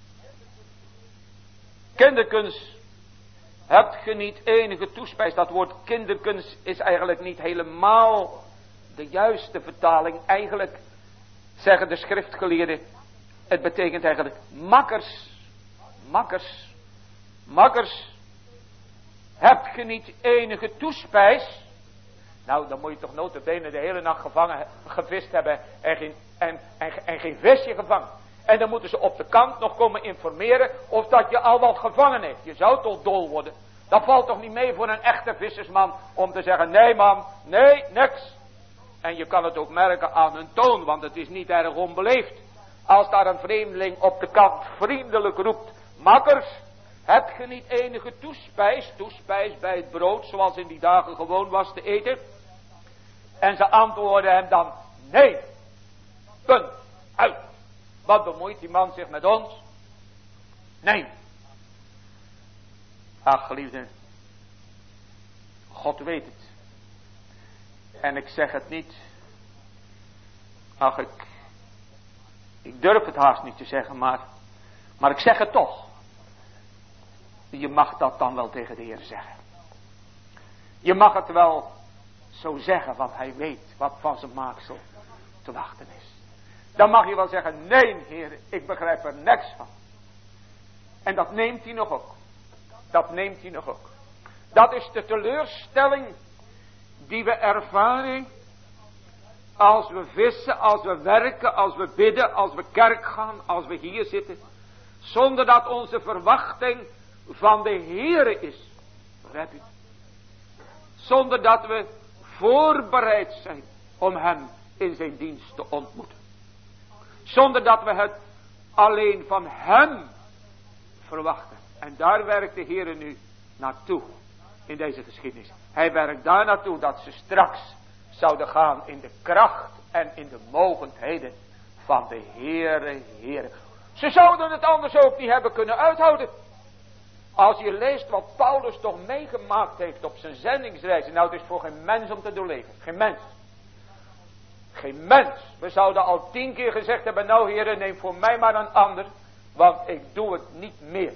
Kinderkens, hebt ge niet enige toespijs? Dat woord kinderkens is eigenlijk niet helemaal de juiste vertaling. Eigenlijk zeggen de schriftgeleerden, het betekent eigenlijk makkers. Makkers. Makkers. Hebt ge niet enige toespijs? Nou, dan moet je toch nota bene de hele nacht gevist hebben en geen visje gevangen. En dan moeten ze op de kant nog komen informeren of dat je al wat gevangen heeft. Je zou toch dol worden. Dat valt toch niet mee voor een echte vissersman om te zeggen, nee man, nee, niks. En je kan het ook merken aan hun toon, want het is niet erg onbeleefd. Als daar een vreemdeling op de kant vriendelijk roept, makkers, heb je niet enige toespijs bij het brood, zoals in die dagen gewoon was te eten? En ze antwoorden hem dan, nee, punt, uit. Wat bemoeit die man zich met ons? Nee. Ach, geliefde, God weet het. En ik zeg het niet. Ach, ik durf het haast niet te zeggen, maar ik zeg het toch. Je mag dat dan wel tegen de Heer zeggen. Je mag het wel zo zeggen, want hij weet wat van zijn maaksel te wachten is. Dan mag je wel zeggen, nee Heer, ik begrijp er niks van. En dat neemt hij nog ook. Dat neemt hij nog ook. Dat is de teleurstelling die we ervaren als we vissen, als we werken, als we bidden, als we kerk gaan, als we hier zitten. Zonder dat onze verwachting van de Heere is. Begrijp je? Zonder dat we voorbereid zijn om hem in zijn dienst te ontmoeten. Zonder dat we het alleen van hem verwachten. En daar werkt de Heere nu naartoe in deze geschiedenis. Hij werkt daar naartoe dat ze straks zouden gaan in de kracht en in de mogendheden van de Heere. Ze zouden het anders ook niet hebben kunnen uithouden. Als je leest wat Paulus toch meegemaakt heeft op zijn zendingsreizen. Nou, het is voor geen mens om te doorleven. Geen mens. Geen mens. We zouden al 10 keer gezegd hebben, nou Heere, neem voor mij maar een ander. Want ik doe het niet meer.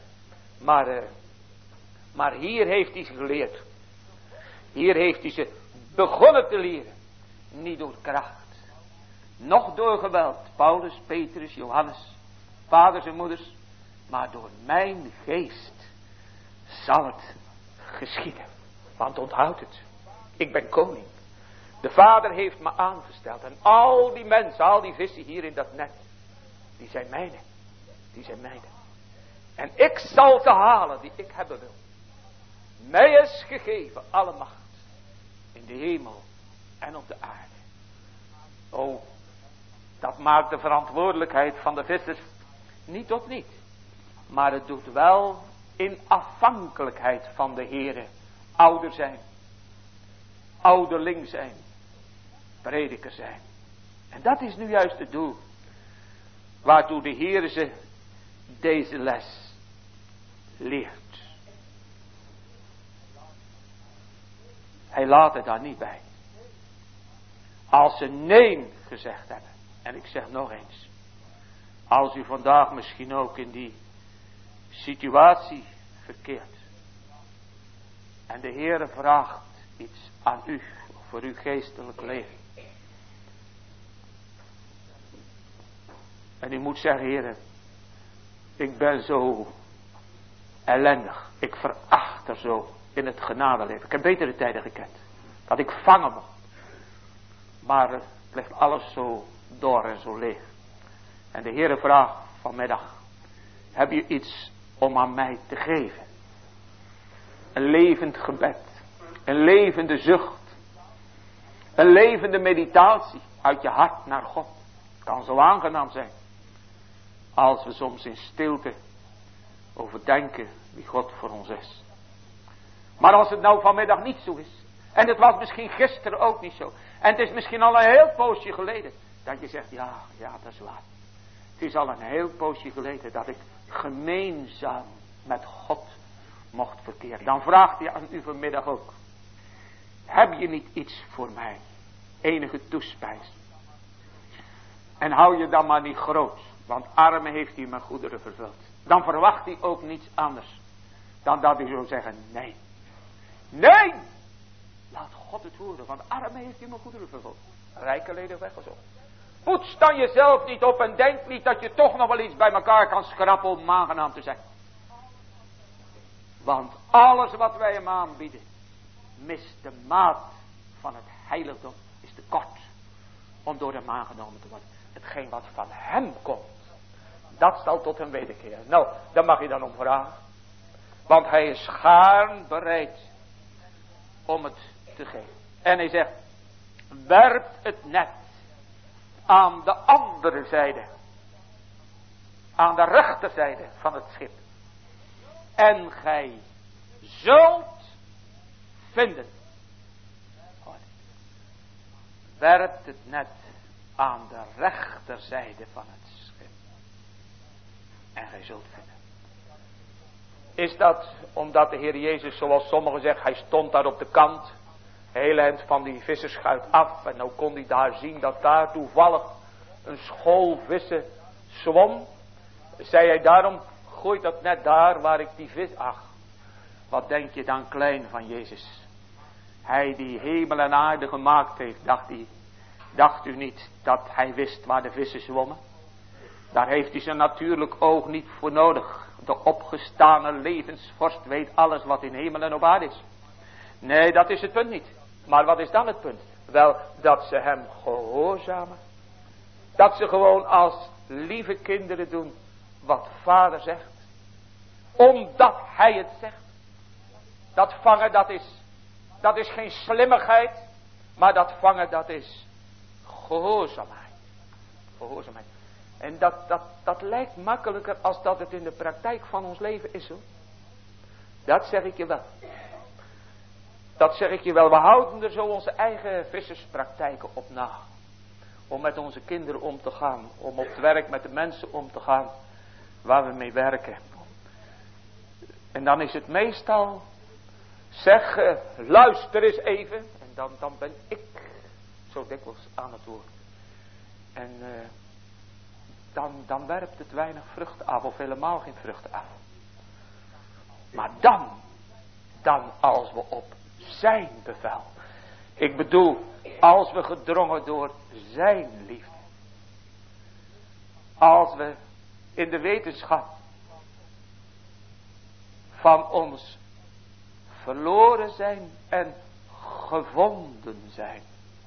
Maar hier heeft hij ze geleerd. Hier heeft hij ze begonnen te leren. Niet door kracht. Nog door geweld. Paulus, Petrus, Johannes. Vaders en moeders. Maar door mijn geest zal het geschieden. Want onthoud het. Ik ben koning. De Vader heeft me aangesteld. En al die mensen, al die vissen hier in dat net. Die zijn mijne. Die zijn mijne. En ik zal ze halen die ik hebben wil. Mij is gegeven alle macht. In de hemel en op de aarde. Oh, dat maakt de verantwoordelijkheid van de vissers niet tot niet. Maar het doet wel in afhankelijkheid van de Heere ouder zijn. Ouderling zijn. Prediker zijn. En dat is nu juist het doel. Waartoe de Heere ze deze les leert. Hij laat het daar niet bij. Als ze nee gezegd hebben. En ik zeg nog eens. Als u vandaag misschien ook in die situatie verkeert. En de Heere vraagt iets aan u. Voor uw geestelijk leven. En u moet zeggen, Heere. Ik ben zo ellendig. Ik veracht er zo in het genadeleven. Ik heb betere tijden gekend. Dat ik vangen moet. Maar het ligt alles zo door en zo leeg. En de Heere vraagt vanmiddag. Heb je iets om aan mij te geven? Een levend gebed. Een levende zucht. Een levende meditatie uit je hart naar God. Kan zo aangenaam zijn. Als we soms in stilte overdenken wie God voor ons is. Maar als het nou vanmiddag niet zo is. En het was misschien gisteren ook niet zo. En het is misschien al een heel poosje geleden. Dat je zegt, ja, dat is waar. Het is al een heel poosje geleden dat ik gemeenzaam met God mocht verkeren. Dan vraagt hij aan u vanmiddag ook. Heb je niet iets voor mij? Enige toespijs. En hou je dan maar niet groot. Want arme heeft hij met goederen vervuld. Dan verwacht hij ook niets anders. Dan dat hij zou zeggen, nee. Nee! Laat God het horen. Want arme heeft hij met goederen vervuld. Rijke leden weggezocht. Poets dan jezelf niet op en denk niet dat je toch nog wel iets bij elkaar kan schrappen om aangenaam te zijn. Want alles wat wij hem aanbieden, mist de maat van het heiligdom, is te kort om door hem aangenomen te worden. Hetgeen wat van hem komt, dat zal tot hem wederkeren. Nou, daar mag je dan om vragen. Want hij is gaarn bereid om het te geven. En hij zegt, werpt het net aan de andere zijde. Aan de rechterzijde van het schip. En gij zult vinden. Werpt het net aan de rechterzijde van het schip. En gij zult vinden. Is dat omdat de Heer Jezus, zoals sommigen zeggen, hij stond daar op de kant. Heel eind van die visserschuit af. En nou kon hij daar zien dat daar toevallig een school vissen zwom. Zei hij daarom, gooi dat net daar waar ik die vis... Ach, wat denk je dan klein van Jezus. Hij die hemel en aarde gemaakt heeft, dacht u niet dat hij wist waar de vissen zwommen? Daar heeft hij zijn natuurlijk oog niet voor nodig. De opgestane levensvorst weet alles wat in hemel en op aarde is. Nee, dat is het punt niet. Maar wat is dan het punt? Wel, dat ze hem gehoorzamen. Dat ze gewoon als lieve kinderen doen wat vader zegt. Omdat hij het zegt. Dat vangen, dat is geen slimmigheid. Maar dat vangen, dat is gehoorzaamheid. Gehoorzaamheid. En dat lijkt makkelijker als dat het in de praktijk van ons leven is, hoor. Dat zeg ik je wel. Dat zeg ik je wel. We houden er zo onze eigen visserspraktijken op na. Om met onze kinderen om te gaan. Om op het werk met de mensen om te gaan. Waar we mee werken. En dan is het meestal. Zeg, luister eens even. En dan ben ik zo dikwijls aan het woord. En dan werpt het weinig vrucht af. Of helemaal geen vrucht af. Maar dan als we op zijn bevel. Ik bedoel, als we gedrongen door zijn liefde. Als we in de wetenschap van ons verloren zijn en gevonden zijn.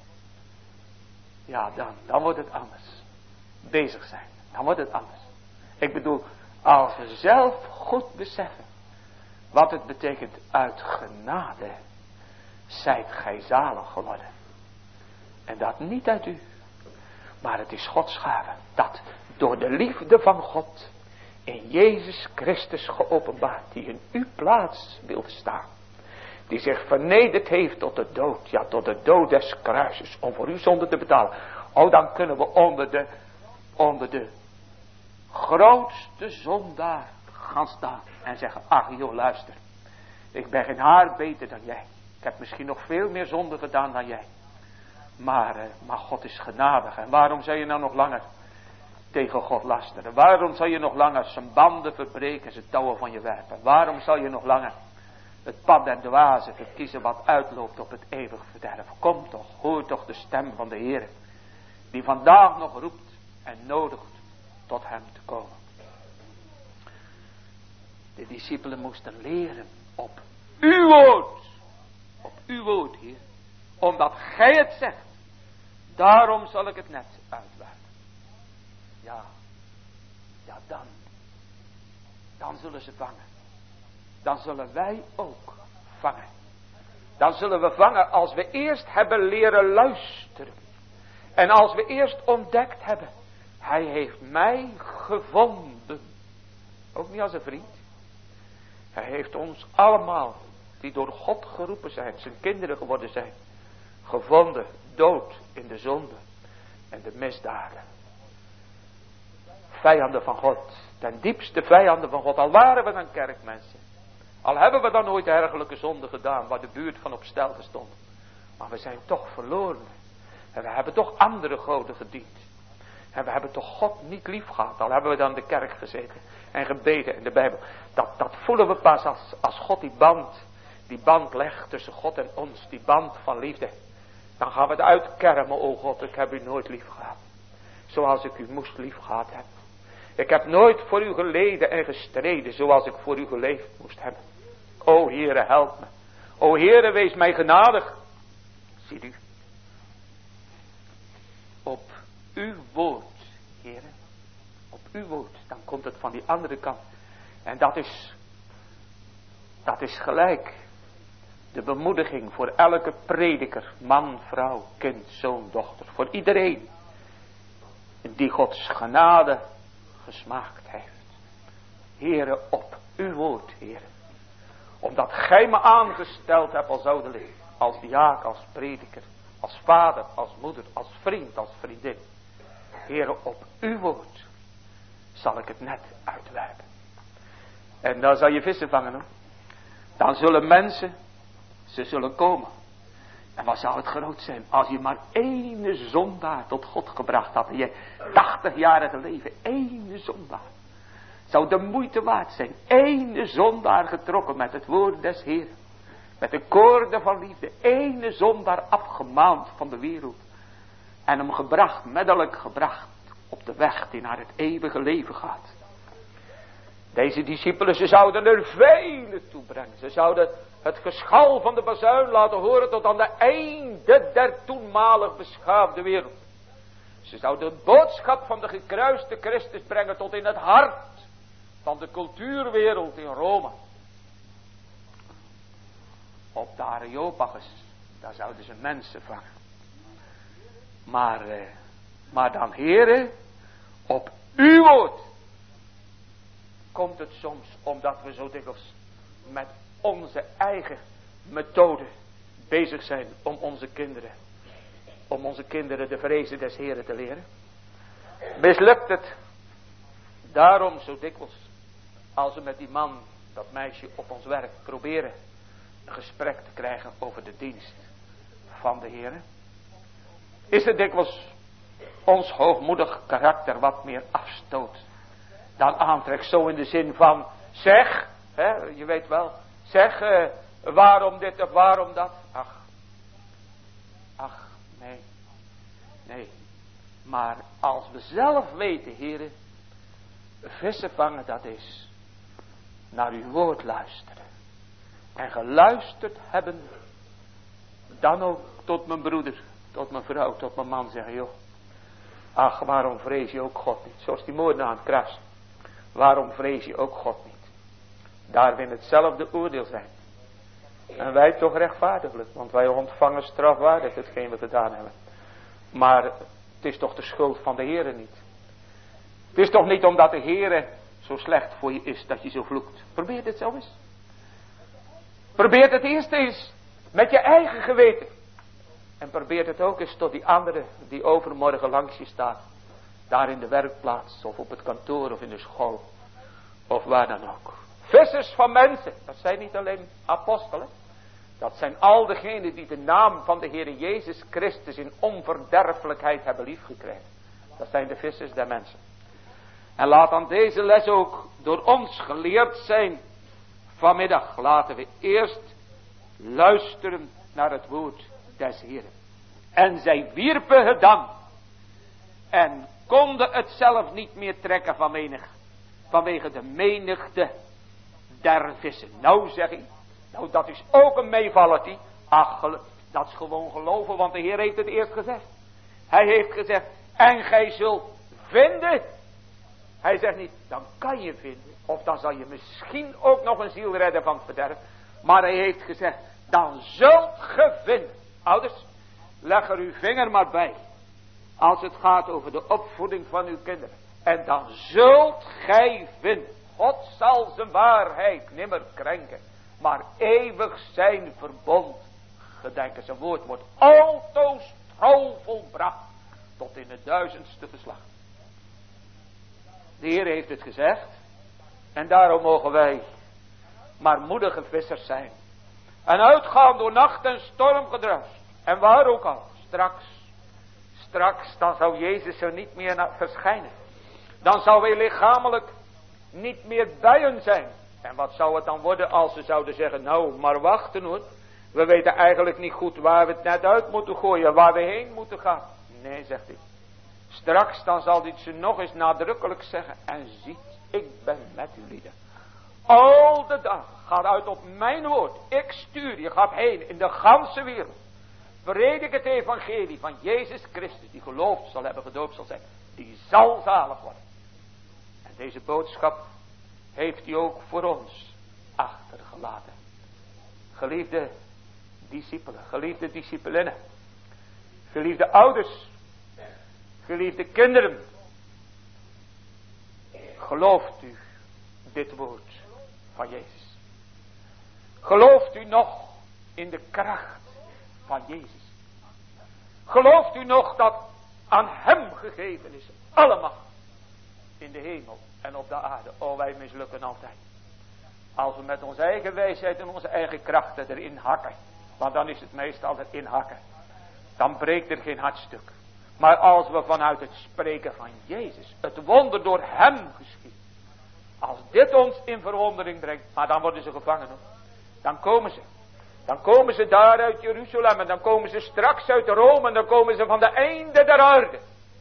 Ja, dan wordt het anders. Bezig zijn, dan wordt het anders. Ik bedoel, als we zelf goed beseffen wat het betekent uit genade zijt gij zalig geworden. En dat niet uit u. Maar het is Gods gave. Dat door de liefde van God in Jezus Christus geopenbaard. Die in uw plaats wilde staan. Die zich vernederd heeft tot de dood. Ja, tot de dood des kruises. Om voor uw zonde te betalen. Oh, dan kunnen we onder de grootste zondaar gaan staan. En zeggen, ach joh, luister. Ik ben geen haar beter dan jij. Ik heb misschien nog veel meer zonde gedaan dan jij. Maar God is genadig. En waarom zou je nou nog langer tegen God lasteren? Waarom zou je nog langer zijn banden verbreken, zijn touwen van je werpen? Waarom zal je nog langer het pad der dwazen verkiezen wat uitloopt op het eeuwig verderf? Kom toch, hoor toch de stem van de Heer, die vandaag nog roept en nodigt tot hem te komen. De discipelen moesten leren op uw woord. Op uw woord, Heer. Omdat gij het zegt. Daarom zal ik het net uitwerken. Ja, dan zullen ze vangen. Dan zullen wij ook vangen. Dan zullen we vangen als we eerst hebben leren luisteren. En als we eerst ontdekt hebben. Hij heeft mij gevonden. Ook niet als een vriend. Hij heeft ons allemaal, die door God geroepen zijn, zijn kinderen geworden zijn, gevonden, dood in de zonde en de misdaden. Vijanden van God, ten diepste vijanden van God, al waren we dan kerkmensen. Al hebben we dan nooit dergelijke zonde gedaan, waar de buurt van op stelte stond. Maar we zijn toch verloren. En we hebben toch andere goden gediend. En we hebben toch God niet lief gehad, al hebben we dan in de kerk gezeten en gebeden in de Bijbel. Dat voelen we pas als God die band legt tussen God en ons, die band van liefde. Dan gaan we het uitkermen, o God, ik heb u nooit lief gehad. Zoals ik u moest lief gehad hebben. Ik heb nooit voor u geleden en gestreden, zoals ik voor u geleefd moest hebben. O Heere, help me. O Heere, wees mij genadig. Ziet u. Op uw woord, Heere. Op uw woord. Dan komt het van die andere kant. En dat is gelijk. De bemoediging voor elke prediker. Man, vrouw, kind, zoon, dochter. Voor iedereen. Die Gods genade gesmaakt heeft. Heere, op uw woord, Heere. Omdat gij me aangesteld hebt als ouderling. Als diaken, als prediker. Als vader, als moeder, als vriend, als vriendin. Heere, op uw woord zal ik het net uitwerpen. En dan zal je vissen vangen, hoor. Dan zullen mensen, ze zullen komen. En wat zou het groot zijn als je maar één zondaar tot God gebracht had. In je 80-jarige leven, één zondaar. Zou de moeite waard zijn. Één zondaar getrokken met het woord des Heeren. Met de koorden van liefde. Één zondaar afgemaand van de wereld. En hem gebracht, middelijk gebracht. Op de weg die naar het eeuwige leven gaat. Deze discipelen, ze zouden er vele toe brengen. Ze zouden het geschal van de bazuin laten horen tot aan de einde der toenmalig beschaafde wereld. Ze zouden de boodschap van de gekruiste Christus brengen tot in het hart van de cultuurwereld in Rome. Op de Areopagus, daar zouden ze mensen vangen. Maar dan, Heere, op uw woord komt het soms omdat we zo dikwijls met onze eigen methode bezig zijn om onze kinderen de vrezen des Heeren te leren. Mislukt het daarom zo dikwijls als we met die man, dat meisje op ons werk proberen een gesprek te krijgen over de dienst van de Heeren? Is het dikwijls ons hoogmoedig karakter wat meer afstoot dan aantrekt, zo in de zin van zeg, hè, je weet wel, zeg waarom dit of waarom dat. Ach, nee. Maar als we zelf weten, heren, vissen vangen, dat is naar uw woord luisteren. En geluisterd hebben, dan ook tot mijn broeder, tot mijn vrouw, tot mijn man zeggen, joh. Ach, waarom vrees je ook God niet? Zoals die moordenaar aan het kruis. Waarom vrees je ook God niet? Daar wil hetzelfde oordeel zijn. En wij toch rechtvaardiglijk, want wij ontvangen strafwaardig hetgeen we gedaan hebben. Maar het is toch de schuld van de Heere niet. Het is toch niet omdat de Heere zo slecht voor je is dat je zo vloekt. Probeer dit zo eens. Probeer het eerst eens met je eigen geweten. En probeer het ook eens tot die andere die overmorgen langs je staat. Daar in de werkplaats of op het kantoor of in de school. Of waar dan ook. Vissers van mensen. Dat zijn niet alleen apostelen. Dat zijn al degenen die de naam van de Heer Jezus Christus in onverderfelijkheid hebben liefgekregen. Dat zijn de vissers der mensen. En laat dan deze les ook door ons geleerd zijn vanmiddag. Laten we eerst luisteren naar het woord des Heeren. En zij wierpen het dan. En konden het zelf niet meer trekken vanwege de menigte der vissen. Nou zeg ik, nou dat is ook een meevallertje. Ach, dat is gewoon geloven, want de Heer heeft het eerst gezegd. Hij heeft gezegd, en gij zult vinden. Hij zegt niet, dan kan je vinden. Of dan zal je misschien ook nog een ziel redden van het verderf. Maar hij heeft gezegd, dan zult ge vinden. Ouders, leg er uw vinger maar bij. Als het gaat over de opvoeding van uw kinderen. En dan zult gij vinden. God zal zijn waarheid nimmer krenken. Maar eeuwig zijn verbond gedenken. Zijn woord wordt altoos trouw volbracht. Tot in het 1000ste geslacht. De Heer heeft het gezegd. En daarom mogen wij maar moedige vissers zijn. En uitgaan door nacht en stormgedruis. En waar ook al. Straks dan zou Jezus er niet meer verschijnen. Dan zou hij lichamelijk niet meer bij hen zijn. En wat zou het dan worden als ze zouden zeggen, nou maar wachten hoor. We weten eigenlijk niet goed waar we het net uit moeten gooien. Waar we heen moeten gaan. Nee, zegt hij. Straks dan zal hij ze nog eens nadrukkelijk zeggen. En ziet, ik ben met u lieden. Al de dag gaat uit op mijn woord. Ik stuur je, gaat heen in de ganse wereld. Predik het evangelie van Jezus Christus. Die geloofd zal hebben, gedoopt zal zijn. Die zal zalig worden. En deze boodschap heeft hij ook voor ons achtergelaten. Geliefde discipelen, geliefde disciplinnen. Geliefde ouders. Geliefde kinderen. Gelooft u dit woord van Jezus? Gelooft u nog in de kracht van Jezus? Gelooft u nog dat aan hem gegeven is alle macht in de hemel en op de aarde? Oh, wij mislukken altijd. Als we met onze eigen wijsheid en onze eigen krachten erin hakken. Want dan is het meestal erin hakken. Dan breekt er geen hartstuk. Maar als we vanuit het spreken van Jezus, het wonder door hem geschiet. Als dit ons in verwondering brengt, maar dan worden ze gevangen hoor. Dan komen ze. Dan komen ze daar uit Jeruzalem en dan komen ze straks uit Rome en dan komen ze van de einde der aarde.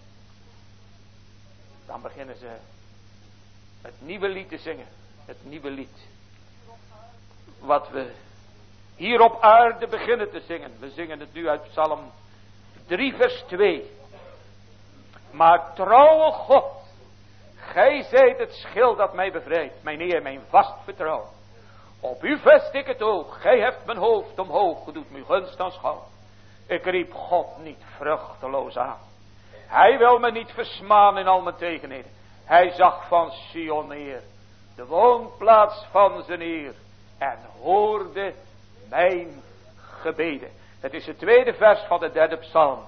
Dan beginnen ze het nieuwe lied te zingen. Het nieuwe lied. Wat we hier op aarde beginnen te zingen. We zingen het nu uit Psalm 3 vers 2. Maar trouwe God, gij zijt het schild dat mij bevrijdt. Mijn Heer, mijn vast vertrouwen. Op u vest ik het oog. Gij hebt mijn hoofd omhoog gedoet, mijn gunst aanschouw. Ik riep God niet vruchteloos aan. Hij wil me niet versmaan in al mijn tegenheden. Hij zag van Sion neer, de woonplaats van zijn Heer. En hoorde mijn gebeden. Het is het tweede vers van de 3e psalm.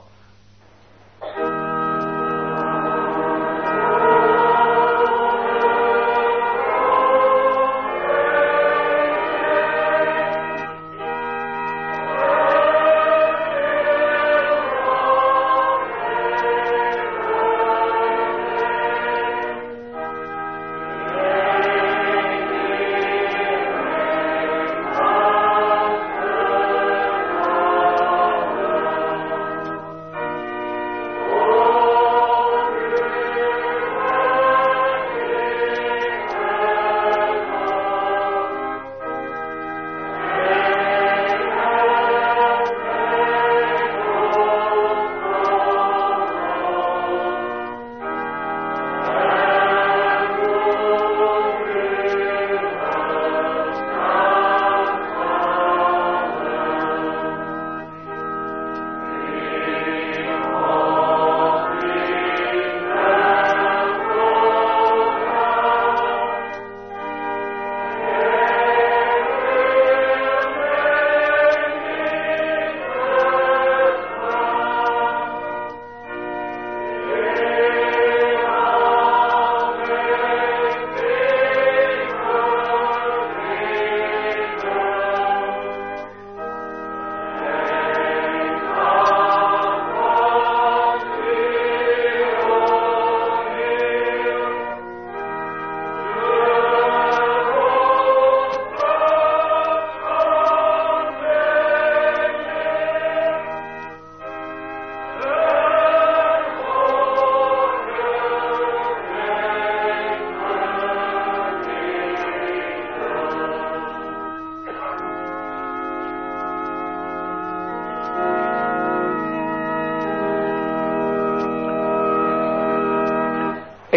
Oh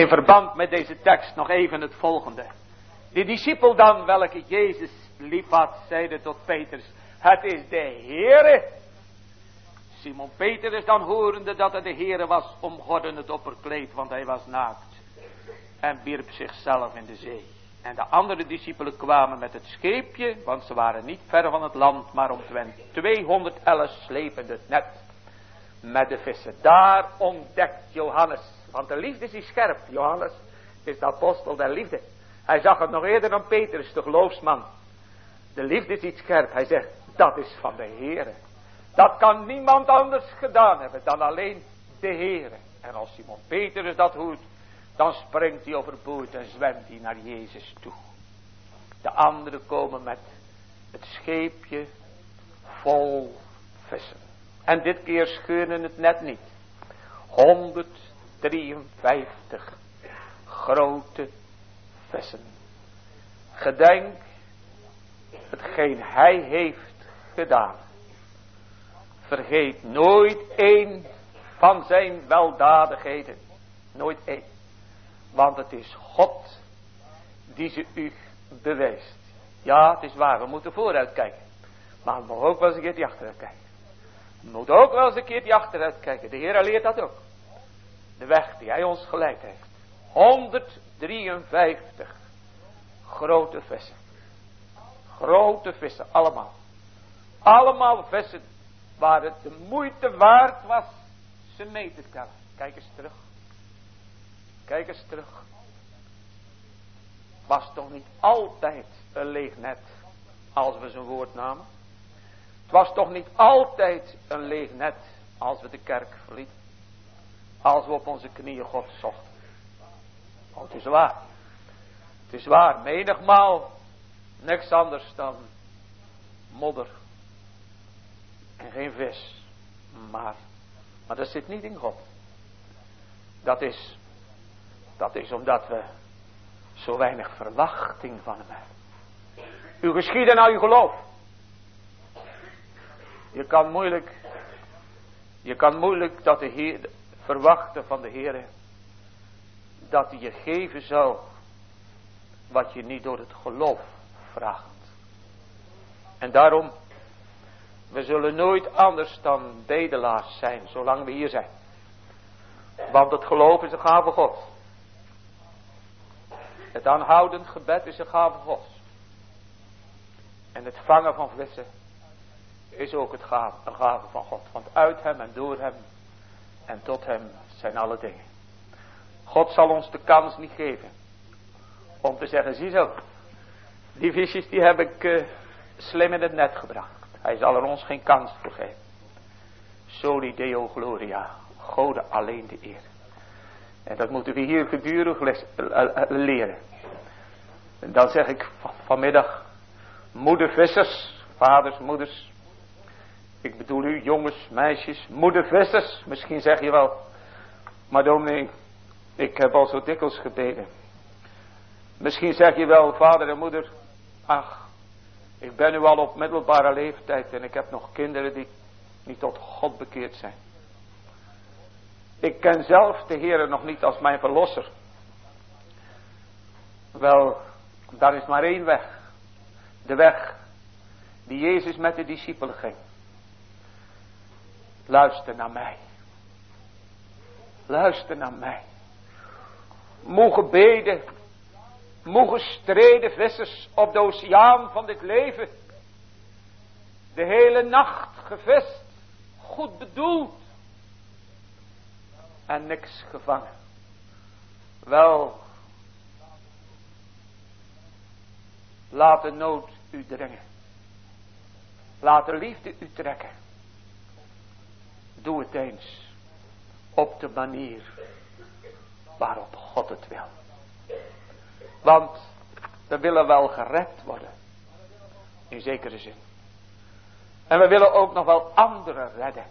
In verband met deze tekst nog even het volgende. De discipel dan, welke Jezus lief had, zeide tot Petrus, het is de Heere. Simon Petrus dan horende dat het de Heere was, omgordde het opperkleed, want hij was naakt. En wierp zichzelf in de zee. En de andere discipelen kwamen met het scheepje, want ze waren niet ver van het land, maar omtrent 200 ellen slepende het net met de vissen. Daar ontdekt Johannes, want de liefde is scherp. Johannes is de apostel der liefde. Hij zag het nog eerder dan Petrus, de geloofsman. De liefde is iets scherp. Hij zegt, dat is van de Heere. Dat kan niemand anders gedaan hebben dan alleen de Heere. En als Simon Petrus dat hoort, dan springt hij overboord en zwemt hij naar Jezus toe. De anderen komen met het scheepje vol vissen. En dit keer scheuren het net niet. 153 grote vissen. Gedenk hetgeen hij heeft gedaan. Vergeet nooit één van zijn weldadigheden. Nooit één. Want het is God die ze u bewijst. Ja, het is waar, we moeten vooruit kijken. Maar we mogen ook wel eens een keertje achteruit kijken. We moeten ook wel eens een keertje achteruit kijken. De Heer leert dat ook. De weg die hij ons geleid heeft. 153 grote vissen. Grote vissen, allemaal. Allemaal vissen waar het de moeite waard was ze mee te tellen. Kijk eens terug. Kijk eens terug. Was toch niet altijd een leeg net als we zijn woord namen? Het was toch niet altijd een leeg net als we de kerk verlieten? Als we op onze knieën God zochten. Oh, het is waar. Het is waar. Menigmaal niks anders dan modder. En geen vis. Maar dat zit niet in God. Dat is omdat we zo weinig verwachting van hem hebben. Uw geschieden naar uw geloof. Je kan moeilijk dat de Heer verwachten van de Heer dat hij je geven zou wat je niet door het geloof vraagt. En daarom, we zullen nooit anders dan bedelaars zijn zolang we hier zijn. Want het geloof is een gave God. Het aanhoudend gebed is een gave God. En het vangen van vissen is ook een gave van God. Want uit hem en door hem en tot hem zijn alle dingen. God zal ons de kans niet geven om te zeggen, ziezo, die visjes die heb ik slim in het net gebracht. Hij zal er ons geen kans voor geven. Soli Deo Gloria, Gode alleen de eer. En dat moeten we hier gedurig leren. En dan zeg ik vanmiddag, moedervissers, vaders, moeders. Ik bedoel u, jongens, meisjes, moedervissers. Misschien zeg je wel, maar dominee, ik heb al zo dikwijls gebeden. Misschien zeg je wel, vader en moeder, ach, ik ben nu al op middelbare leeftijd en ik heb nog kinderen die niet tot God bekeerd zijn. Ik ken zelf de Heere nog niet als mijn verlosser. Wel, daar is maar één weg. De weg die Jezus met de discipelen ging. Luister naar mij. Luister naar mij. Moe gebeden, moe gestreden vissers op de oceaan van dit leven. De hele nacht gevist, goed bedoeld. En niks gevangen. Wel, laat de nood u dringen. Laat de liefde u trekken. Doe het eens op de manier waarop God het wil. Want we willen wel gered worden. In zekere zin. En we willen ook nog wel anderen redden.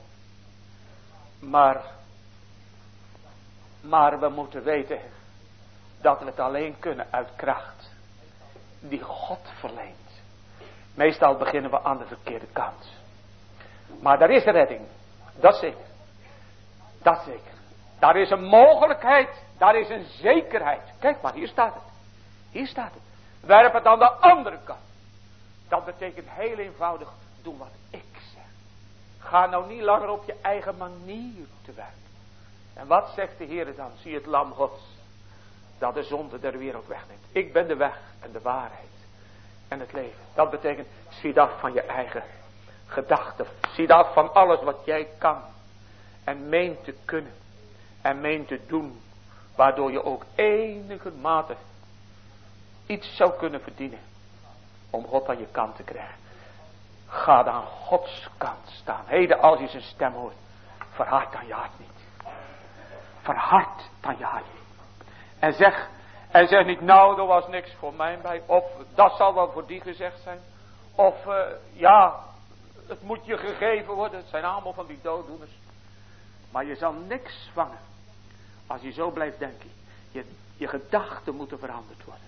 Maar we moeten weten dat we het alleen kunnen uit kracht die God verleent. Meestal beginnen we aan de verkeerde kant. Maar daar is redding. Dat zeker. Dat zeker. Daar is een mogelijkheid Daar is een zekerheid. Kijk maar, hier staat het. Hier staat het. Werp het aan de andere kant. Dat betekent heel eenvoudig, doe wat ik zeg. Ga nou niet langer op je eigen manier te werk. En wat zegt de Heer dan? Zie het lam Gods, dat de zonde der wereld wegneemt. Ik ben de weg en de waarheid en het leven. Dat betekent, zie af van je eigen gedachten. Zie af van alles wat jij kan en meent te kunnen en meent te doen. Waardoor je ook enige mate iets zou kunnen verdienen om God aan je kant te krijgen. Ga dan aan Gods kant staan. Heden als je zijn stem hoort, verhard dan je hart niet. Verhard dan je hart niet. En zeg niet, nou, er was niks voor mij bij. Of, dat zal wel voor die gezegd zijn. Of, ja, het moet je gegeven worden. Het zijn allemaal van die dooddoeners. Maar je zal niks vangen. Als je zo blijft denken. Je gedachten moeten veranderd worden.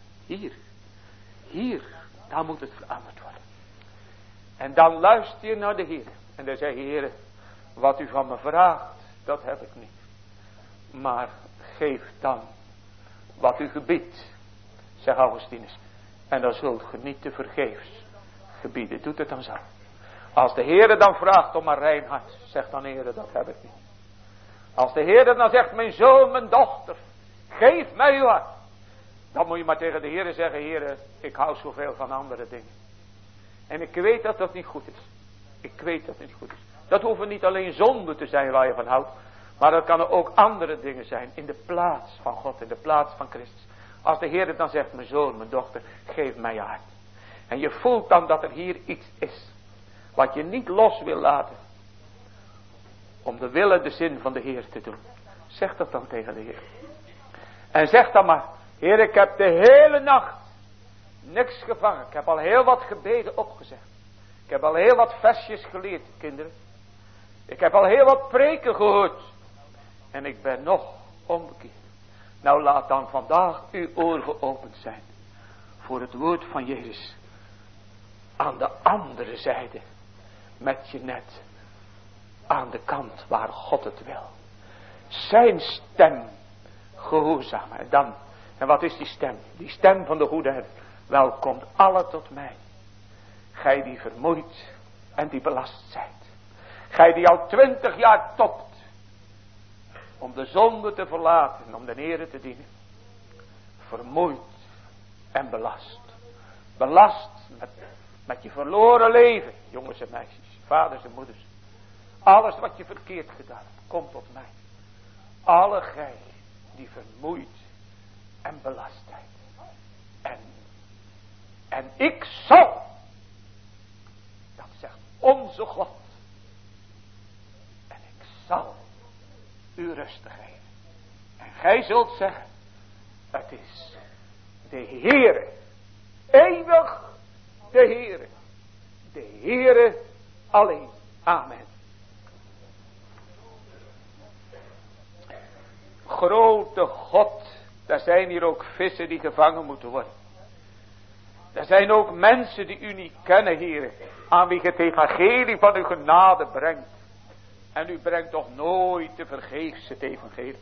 Hier, daar moet het veranderd worden. En dan luister je naar de Heer. En dan zeg je, Heer, wat u van me vraagt, dat heb ik niet. Maar geef dan wat u gebiedt, zegt Augustinus. En dan zult ge niet te vergeefs gebieden. Doet het dan zo. Als de Heer dan vraagt om een rein hart, zegt dan, Heer, dat heb ik niet. Als de Heer dan zegt, mijn zoon, mijn dochter, geef mij uw hart. Dan moet je maar tegen de Heer zeggen, Heer, ik hou zoveel van andere dingen. En ik weet dat dat niet goed is. Ik weet dat het niet goed is. Dat hoeven niet alleen zonde te zijn waar je van houdt. Maar dat kan er ook andere dingen zijn. In de plaats van God. In de plaats van Christus. Als de Heer dan zegt. Mijn zoon, mijn dochter. Geef mij je hart. En je voelt dan dat er hier iets is. Wat je niet los wil laten. Om de wil en de zin van de Heer te doen. Zeg dat dan tegen de Heer. En zeg dan maar. Heer, ik heb de hele nacht niks gevangen. Ik heb al heel wat gebeden opgezegd. Ik heb al heel wat versjes geleerd, kinderen. Ik heb al heel wat preken gehoord. En ik ben nog onbekeerd. Nou, laat dan vandaag uw oor geopend zijn. Voor het woord van Jezus. Aan de andere zijde. Met je net. Aan de kant waar God het wil. Zijn stem gehoorzamen. En dan. En wat is die stem? Die stem van de goede herder. Wel, komt alle tot mij. Gij die vermoeid en die belast zijt. Gij die al 20 jaar topt. Om de zonde te verlaten. Om de Heere te dienen. Vermoeid en belast. Belast met je verloren leven. Jongens en meisjes. Vaders en moeders. Alles wat je verkeerd gedaan hebt. Komt tot mij. Alle gij die vermoeid en belast zijt. En ik zal. Dat zegt onze God. En ik zal u rust geven. En gij zult zeggen. Het is de Heere. Eeuwig de Heere. De Heere alleen. Amen. Grote God. Er zijn hier ook vissen die gevangen moeten worden. Er zijn ook mensen die u niet kennen, Heer. Aan wie het evangelie van uw genade brengt. En u brengt toch nooit te vergeefs het evangelie.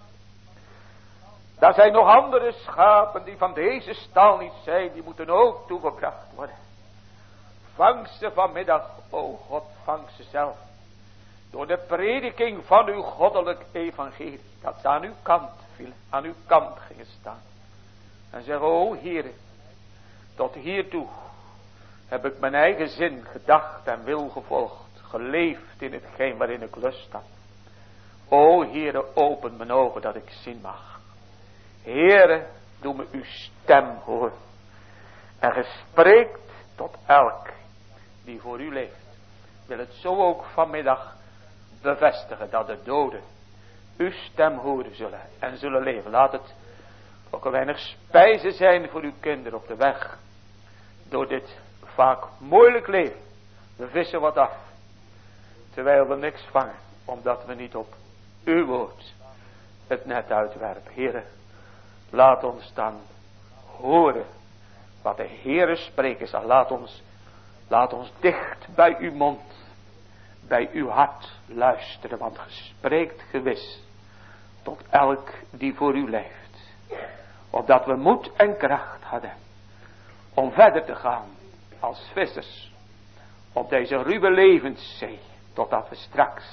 Er zijn nog andere schapen die van deze stal niet zijn. Die moeten ook toegebracht worden. Vang ze vanmiddag, o God, vang ze zelf. Door de prediking van uw goddelijk evangelie. Dat ze aan uw kant vielen. Aan uw kant gingen staan. En zeggen, o Heer. Tot hiertoe heb ik mijn eigen zin gedacht en wil gevolgd. Geleefd in hetgeen waarin ik lust had. O Heere, open mijn ogen dat ik zien mag. Heere, doe me uw stem horen. En gespreekt tot elk die voor u leeft. Wil het zo ook vanmiddag bevestigen dat de doden uw stem horen zullen en zullen leven. Laat het ook een weinig spijzen zijn voor uw kinderen op de weg. Door dit vaak moeilijk leven. We vissen wat af. Terwijl we niks vangen. Omdat we niet op uw woord het net uitwerpen. Heere, laat ons dan horen wat de Heere spreken zal. Laat ons dicht bij uw mond. Bij uw hart luisteren. Want ge spreekt gewis tot elk die voor u leeft. Opdat we moed en kracht hadden om verder te gaan als vissers op deze ruwe levenszee. Totdat we straks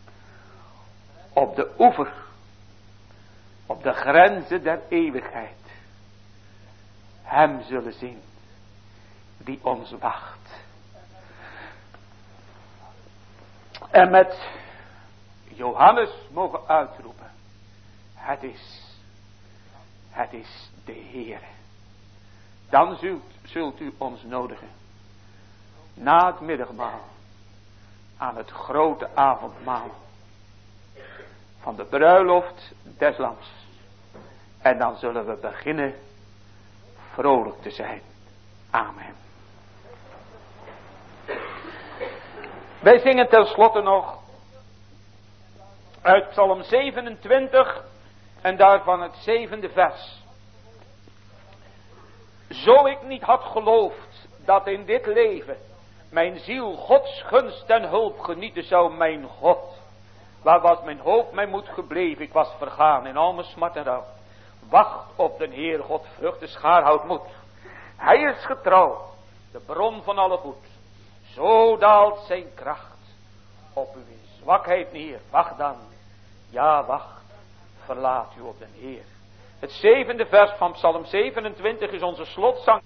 op de oever, op de grenzen der eeuwigheid, hem zullen zien die ons wacht. En met Johannes mogen uitroepen, het is de Heere. Dan zult u ons nodigen, na het middagmaal, aan het grote avondmaal van de bruiloft des Lams. En dan zullen we beginnen vrolijk te zijn. Amen. Wij zingen tenslotte nog uit Psalm 27 en daarvan het 7e vers. Zo ik niet had geloofd dat in dit leven mijn ziel Gods gunst en hulp genieten zou, mijn God. Waar was mijn hoop, mijn moed gebleven? Ik was vergaan in al mijn smart en rouw. Wacht op den Heer, God vruchten schaar houdt moed. Hij is getrouw, de bron van alle goed. Zo daalt zijn kracht op uw zwakheid neer. Wacht dan, ja wacht, verlaat u op den Heer. Het 7e vers van Psalm 27 is onze slotzang.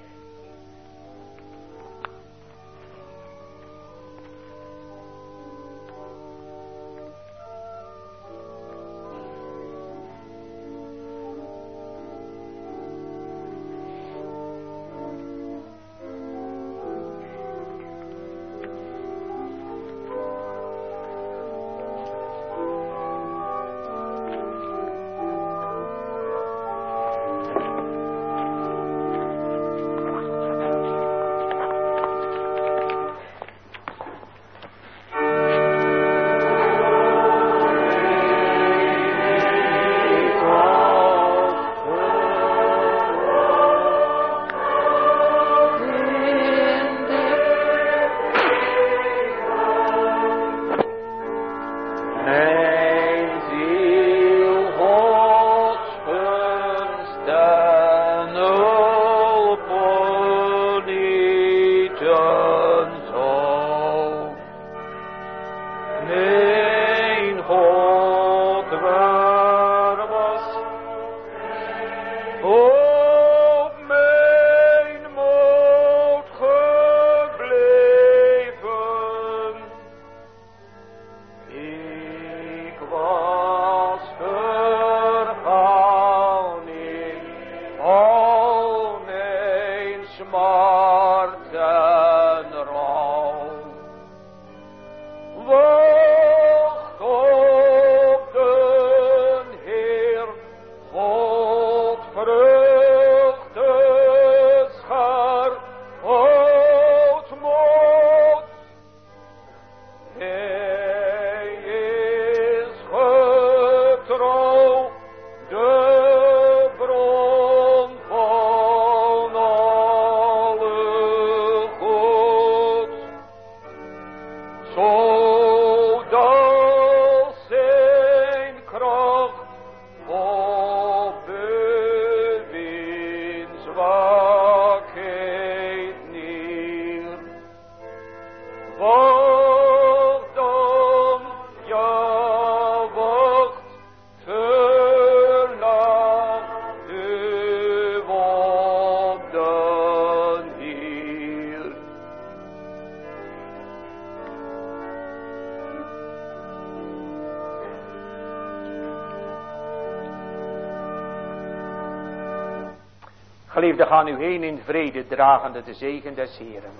Geliefden, gaan u heen in vrede, dragende de zegen des Heeren.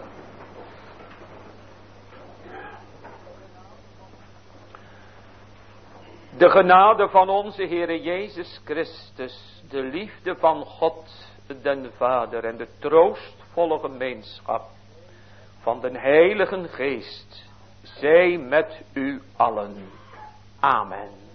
De genade van onze Heere Jezus Christus, de liefde van God den Vader en de troostvolle gemeenschap van den Heiligen Geest, zij met u allen. Amen.